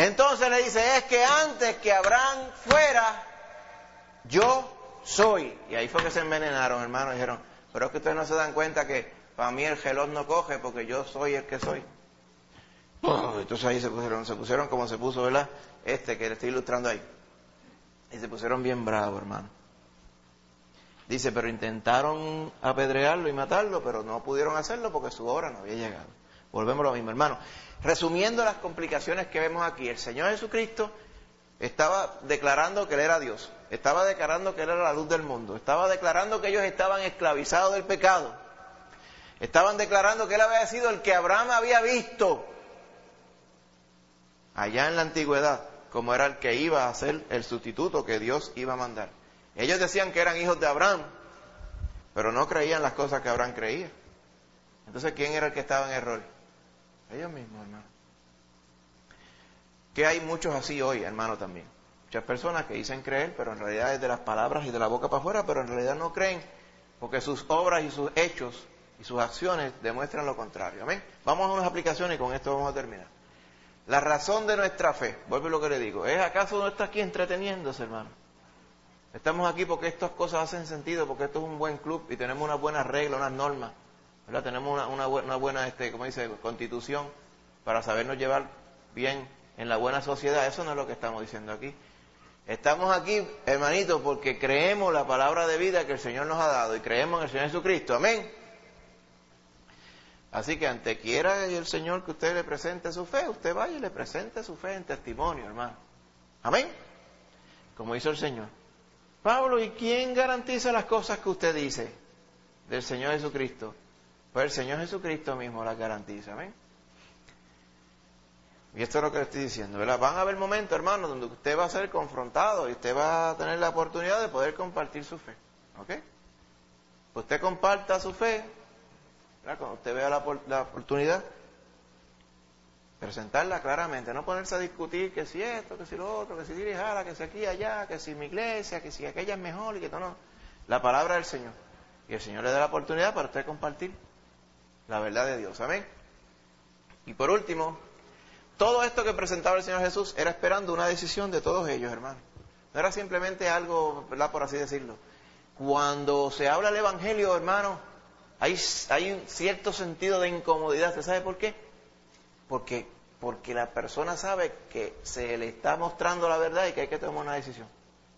Entonces le dice, es que antes que Abraham fuera, yo soy. Y ahí fue que se envenenaron, hermanos. Dijeron, pero es que ustedes no se dan cuenta que para mí el gelón no coge porque yo soy el que soy. Entonces ahí se pusieron como se puso, ¿verdad? Que le estoy ilustrando ahí. Y se pusieron bien bravos, hermano. Dice, pero intentaron apedrearlo y matarlo, pero no pudieron hacerlo porque su hora no había llegado. Volvemos a lo mismo, hermano. Resumiendo las complicaciones que vemos aquí, el Señor Jesucristo estaba declarando que Él era Dios. Estaba declarando que Él era la luz del mundo. Estaba declarando que ellos estaban esclavizados del pecado. Estaban declarando que Él había sido el que Abraham había visto allá en la antigüedad, como era el que iba a ser el sustituto que Dios iba a mandar. Ellos decían que eran hijos de Abraham, pero no creían las cosas que Abraham creía. Entonces, ¿quién era el que estaba en error? Ellos mismos, hermano. Que hay muchos así hoy, hermano, también. Muchas personas que dicen creer, pero en realidad es de las palabras y de la boca para afuera, pero en realidad no creen, porque sus obras y sus hechos y sus acciones demuestran lo contrario. Amén. Vamos a unas aplicaciones y con esto vamos a terminar. La razón de nuestra fe, vuelvo a lo que le digo, ¿es acaso no está aquí entreteniéndose, hermano? Estamos aquí porque estas cosas hacen sentido, porque esto es un buen club y tenemos unas buenas reglas, unas normas, ¿verdad? Tenemos una buena, como dice, constitución para sabernos llevar bien en la buena sociedad. Eso no es lo que estamos diciendo aquí. Estamos aquí, hermanito, porque creemos la palabra de vida que el Señor nos ha dado y creemos en el Señor Jesucristo. Amén. Así que ante quiera el Señor que usted le presente su fe, usted vaya y le presente su fe en testimonio, hermano. Amén. Como hizo el Señor. Pablo, ¿y quién garantiza las cosas que usted dice del Señor Jesucristo? Pues el Señor Jesucristo mismo las garantiza. Amén. Y esto es lo que le estoy diciendo, ¿verdad? Van a haber momentos, hermano, donde usted va a ser confrontado y usted va a tener la oportunidad de poder compartir su fe. ¿Ok? Pues usted comparta su fe, ¿verdad? Cuando usted vea la oportunidad, presentarla claramente, no ponerse a discutir que si esto, que si lo otro, que si dirijala, que si aquí allá, que si mi iglesia, que si aquella es mejor y que no. La palabra del Señor. Y el Señor le da la oportunidad para usted compartir la verdad de Dios. Amén. Y por último, todo esto que presentaba el Señor Jesús era esperando una decisión de todos ellos, hermano. No era simplemente algo, ¿verdad?, por así decirlo. Cuando se habla del Evangelio, hermano, hay un cierto sentido de incomodidad. ¿Usted sabe por qué? Porque la persona sabe que se le está mostrando la verdad y que hay que tomar una decisión.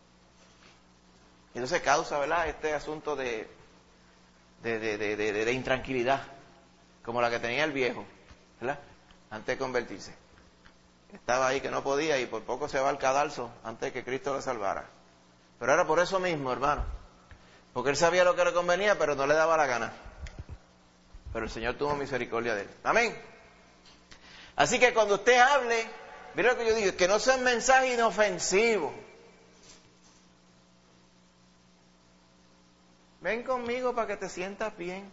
Y entonces causa, ¿verdad?, este asunto de intranquilidad, como la que tenía el viejo, ¿verdad?, antes de convertirse. Estaba ahí que no podía y por poco se va al cadalso antes de que Cristo lo salvara. Pero era por eso mismo, hermano. Porque él sabía lo que le convenía, pero no le daba la gana. Pero el Señor tuvo misericordia de él. Amén. Así que cuando usted hable, mira lo que yo digo, que no sea un mensaje inofensivo. Ven conmigo para que te sientas bien.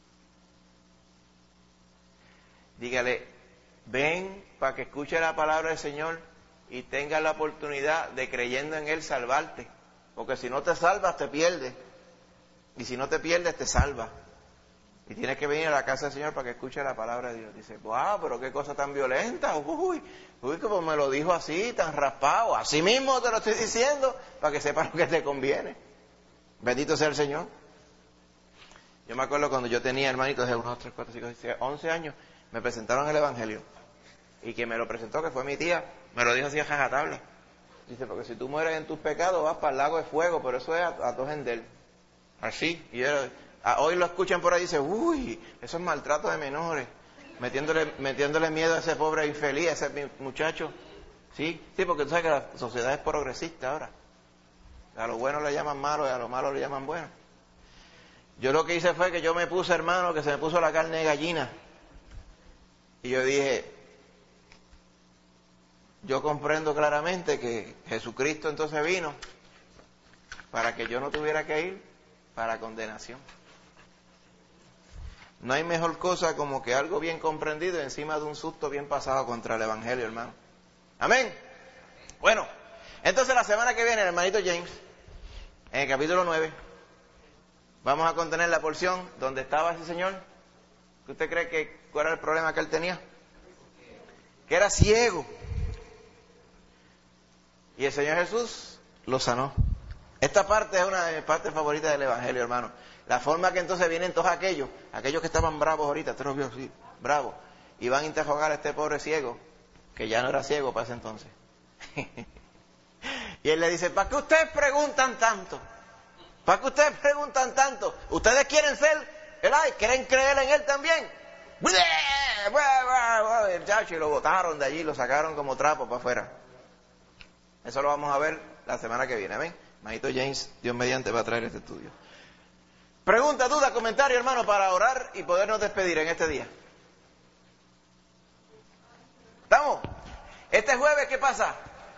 Dígale, ven para que escuche la palabra del Señor y tengas la oportunidad de, creyendo en Él, salvarte. Porque si no te salvas, te pierdes. Y si no te pierdes, te salvas. Y tienes que venir a la casa del Señor para que escuche la palabra de Dios. Dice, wow, pero qué cosa tan violenta. Uy, como me lo dijo así, tan raspado. Así mismo te lo estoy diciendo, para que sepas lo que te conviene. Bendito sea el Señor. Yo me acuerdo cuando yo tenía, hermanitos, de unos 3, 4, 5, 6, 11 años, me presentaron el Evangelio. Y quien me lo presentó, que fue mi tía, me lo dijo así a jajatabla. Dice, porque si tú mueres en tus pecados, vas para el lago de fuego, pero eso es a tojendel. Así. Y hoy lo escuchan por ahí y dicen, uy, eso es maltrato de menores. Metiéndole miedo a ese pobre infeliz, a ese muchacho. Sí, porque tú sabes que la sociedad es progresista ahora. A lo bueno le llaman malo y a lo malo le llaman bueno. Yo lo que hice fue que yo me puse, hermano, que se me puso la carne de gallina. Y yo dije, yo comprendo claramente que Jesucristo entonces vino para que yo no tuviera que ir para condenación. No hay mejor cosa como que algo bien comprendido encima de un susto bien pasado contra el Evangelio, hermano. Amén. Bueno, entonces la semana que viene, el hermanito James, en el capítulo 9, vamos a contener la porción donde estaba ese señor. ¿Usted cree que cuál era el problema que él tenía? Que era ciego. Y el Señor Jesús lo sanó. Esta parte es una de mis partes favoritas del Evangelio, hermano. La forma que entonces vienen todos aquellos que estaban bravos ahorita, usted los vio así, bravos, y van a interrogar a este pobre ciego, que ya no era ciego para ese entonces. Y él le dice, ¿para qué ustedes preguntan tanto? ¿Para qué ustedes preguntan tanto? ¿Ustedes quieren ser, quieren creer en él también? El chacho, y lo botaron de allí, lo sacaron como trapo para afuera. Eso lo vamos a ver la semana que viene, ¿ven? Manito James, Dios mediante, va a traer este estudio. Pregunta, duda, comentario, hermano, para orar y podernos despedir en este día. ¿Estamos? Este jueves, ¿qué pasa?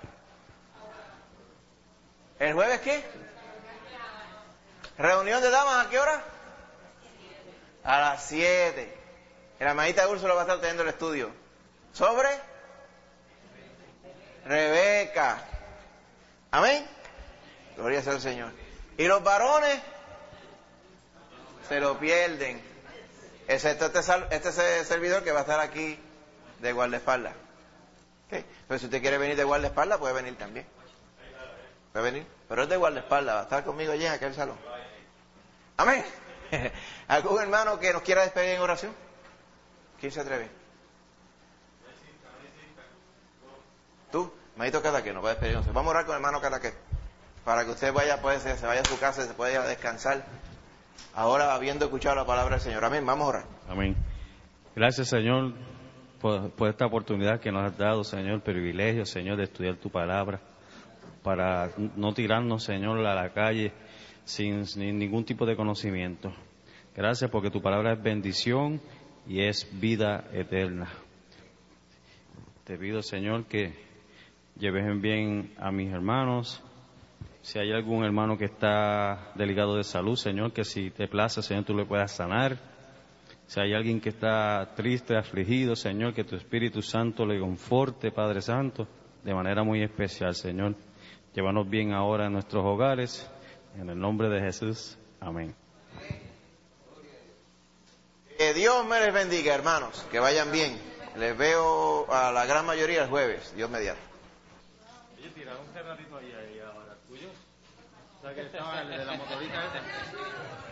¿El jueves qué? ¿Reunión de damas a qué hora? A las 7. La hermanita Úrsula va a estar teniendo el estudio. ¿Sobre? Rebeca. ¿Amén? Gloria sea al Señor. ¿Y los varones? Se lo pierden. Excepto este servidor que va a estar aquí de guardaespaldas. ¿Okay? Pero si usted quiere venir de guardaespaldas, puede venir también. Puede venir. Pero es de guardaespaldas, va a estar conmigo allí en aquel salón. Amén. ¿Algún hermano que nos quiera despedir en oración? ¿Quién se atreve? ¿Tú? Manito Cataque, nos va a despedir. Vamos a orar con el hermano Cataque, para que usted vaya, se vaya a su casa y se pueda ir a descansar. Ahora, habiendo escuchado la palabra del Señor. Amén. Vamos a orar. Amén. Gracias, Señor, por esta oportunidad que nos has dado, Señor, privilegio, Señor, de estudiar tu palabra, para no tirarnos, Señor, a la calle sin ningún tipo de conocimiento. Gracias porque tu palabra es bendición y es vida eterna. Te pido, Señor, que lleves en bien a mis hermanos. Si hay algún hermano que está delicado de salud, Señor, que si te place, Señor, tú le puedas sanar. Si hay alguien que está triste, afligido, Señor, que tu Espíritu Santo le conforte, Padre Santo, de manera muy especial, Señor. Llévanos bien ahora en nuestros hogares. En el nombre de Jesús. Amén. Que Dios me les bendiga, hermanos. Que vayan bien. Les veo a la gran mayoría el jueves. Dios mediante. Oye, tira un ratito ahí ahora, tuyo. O sea, que estaba el de la motorita esa.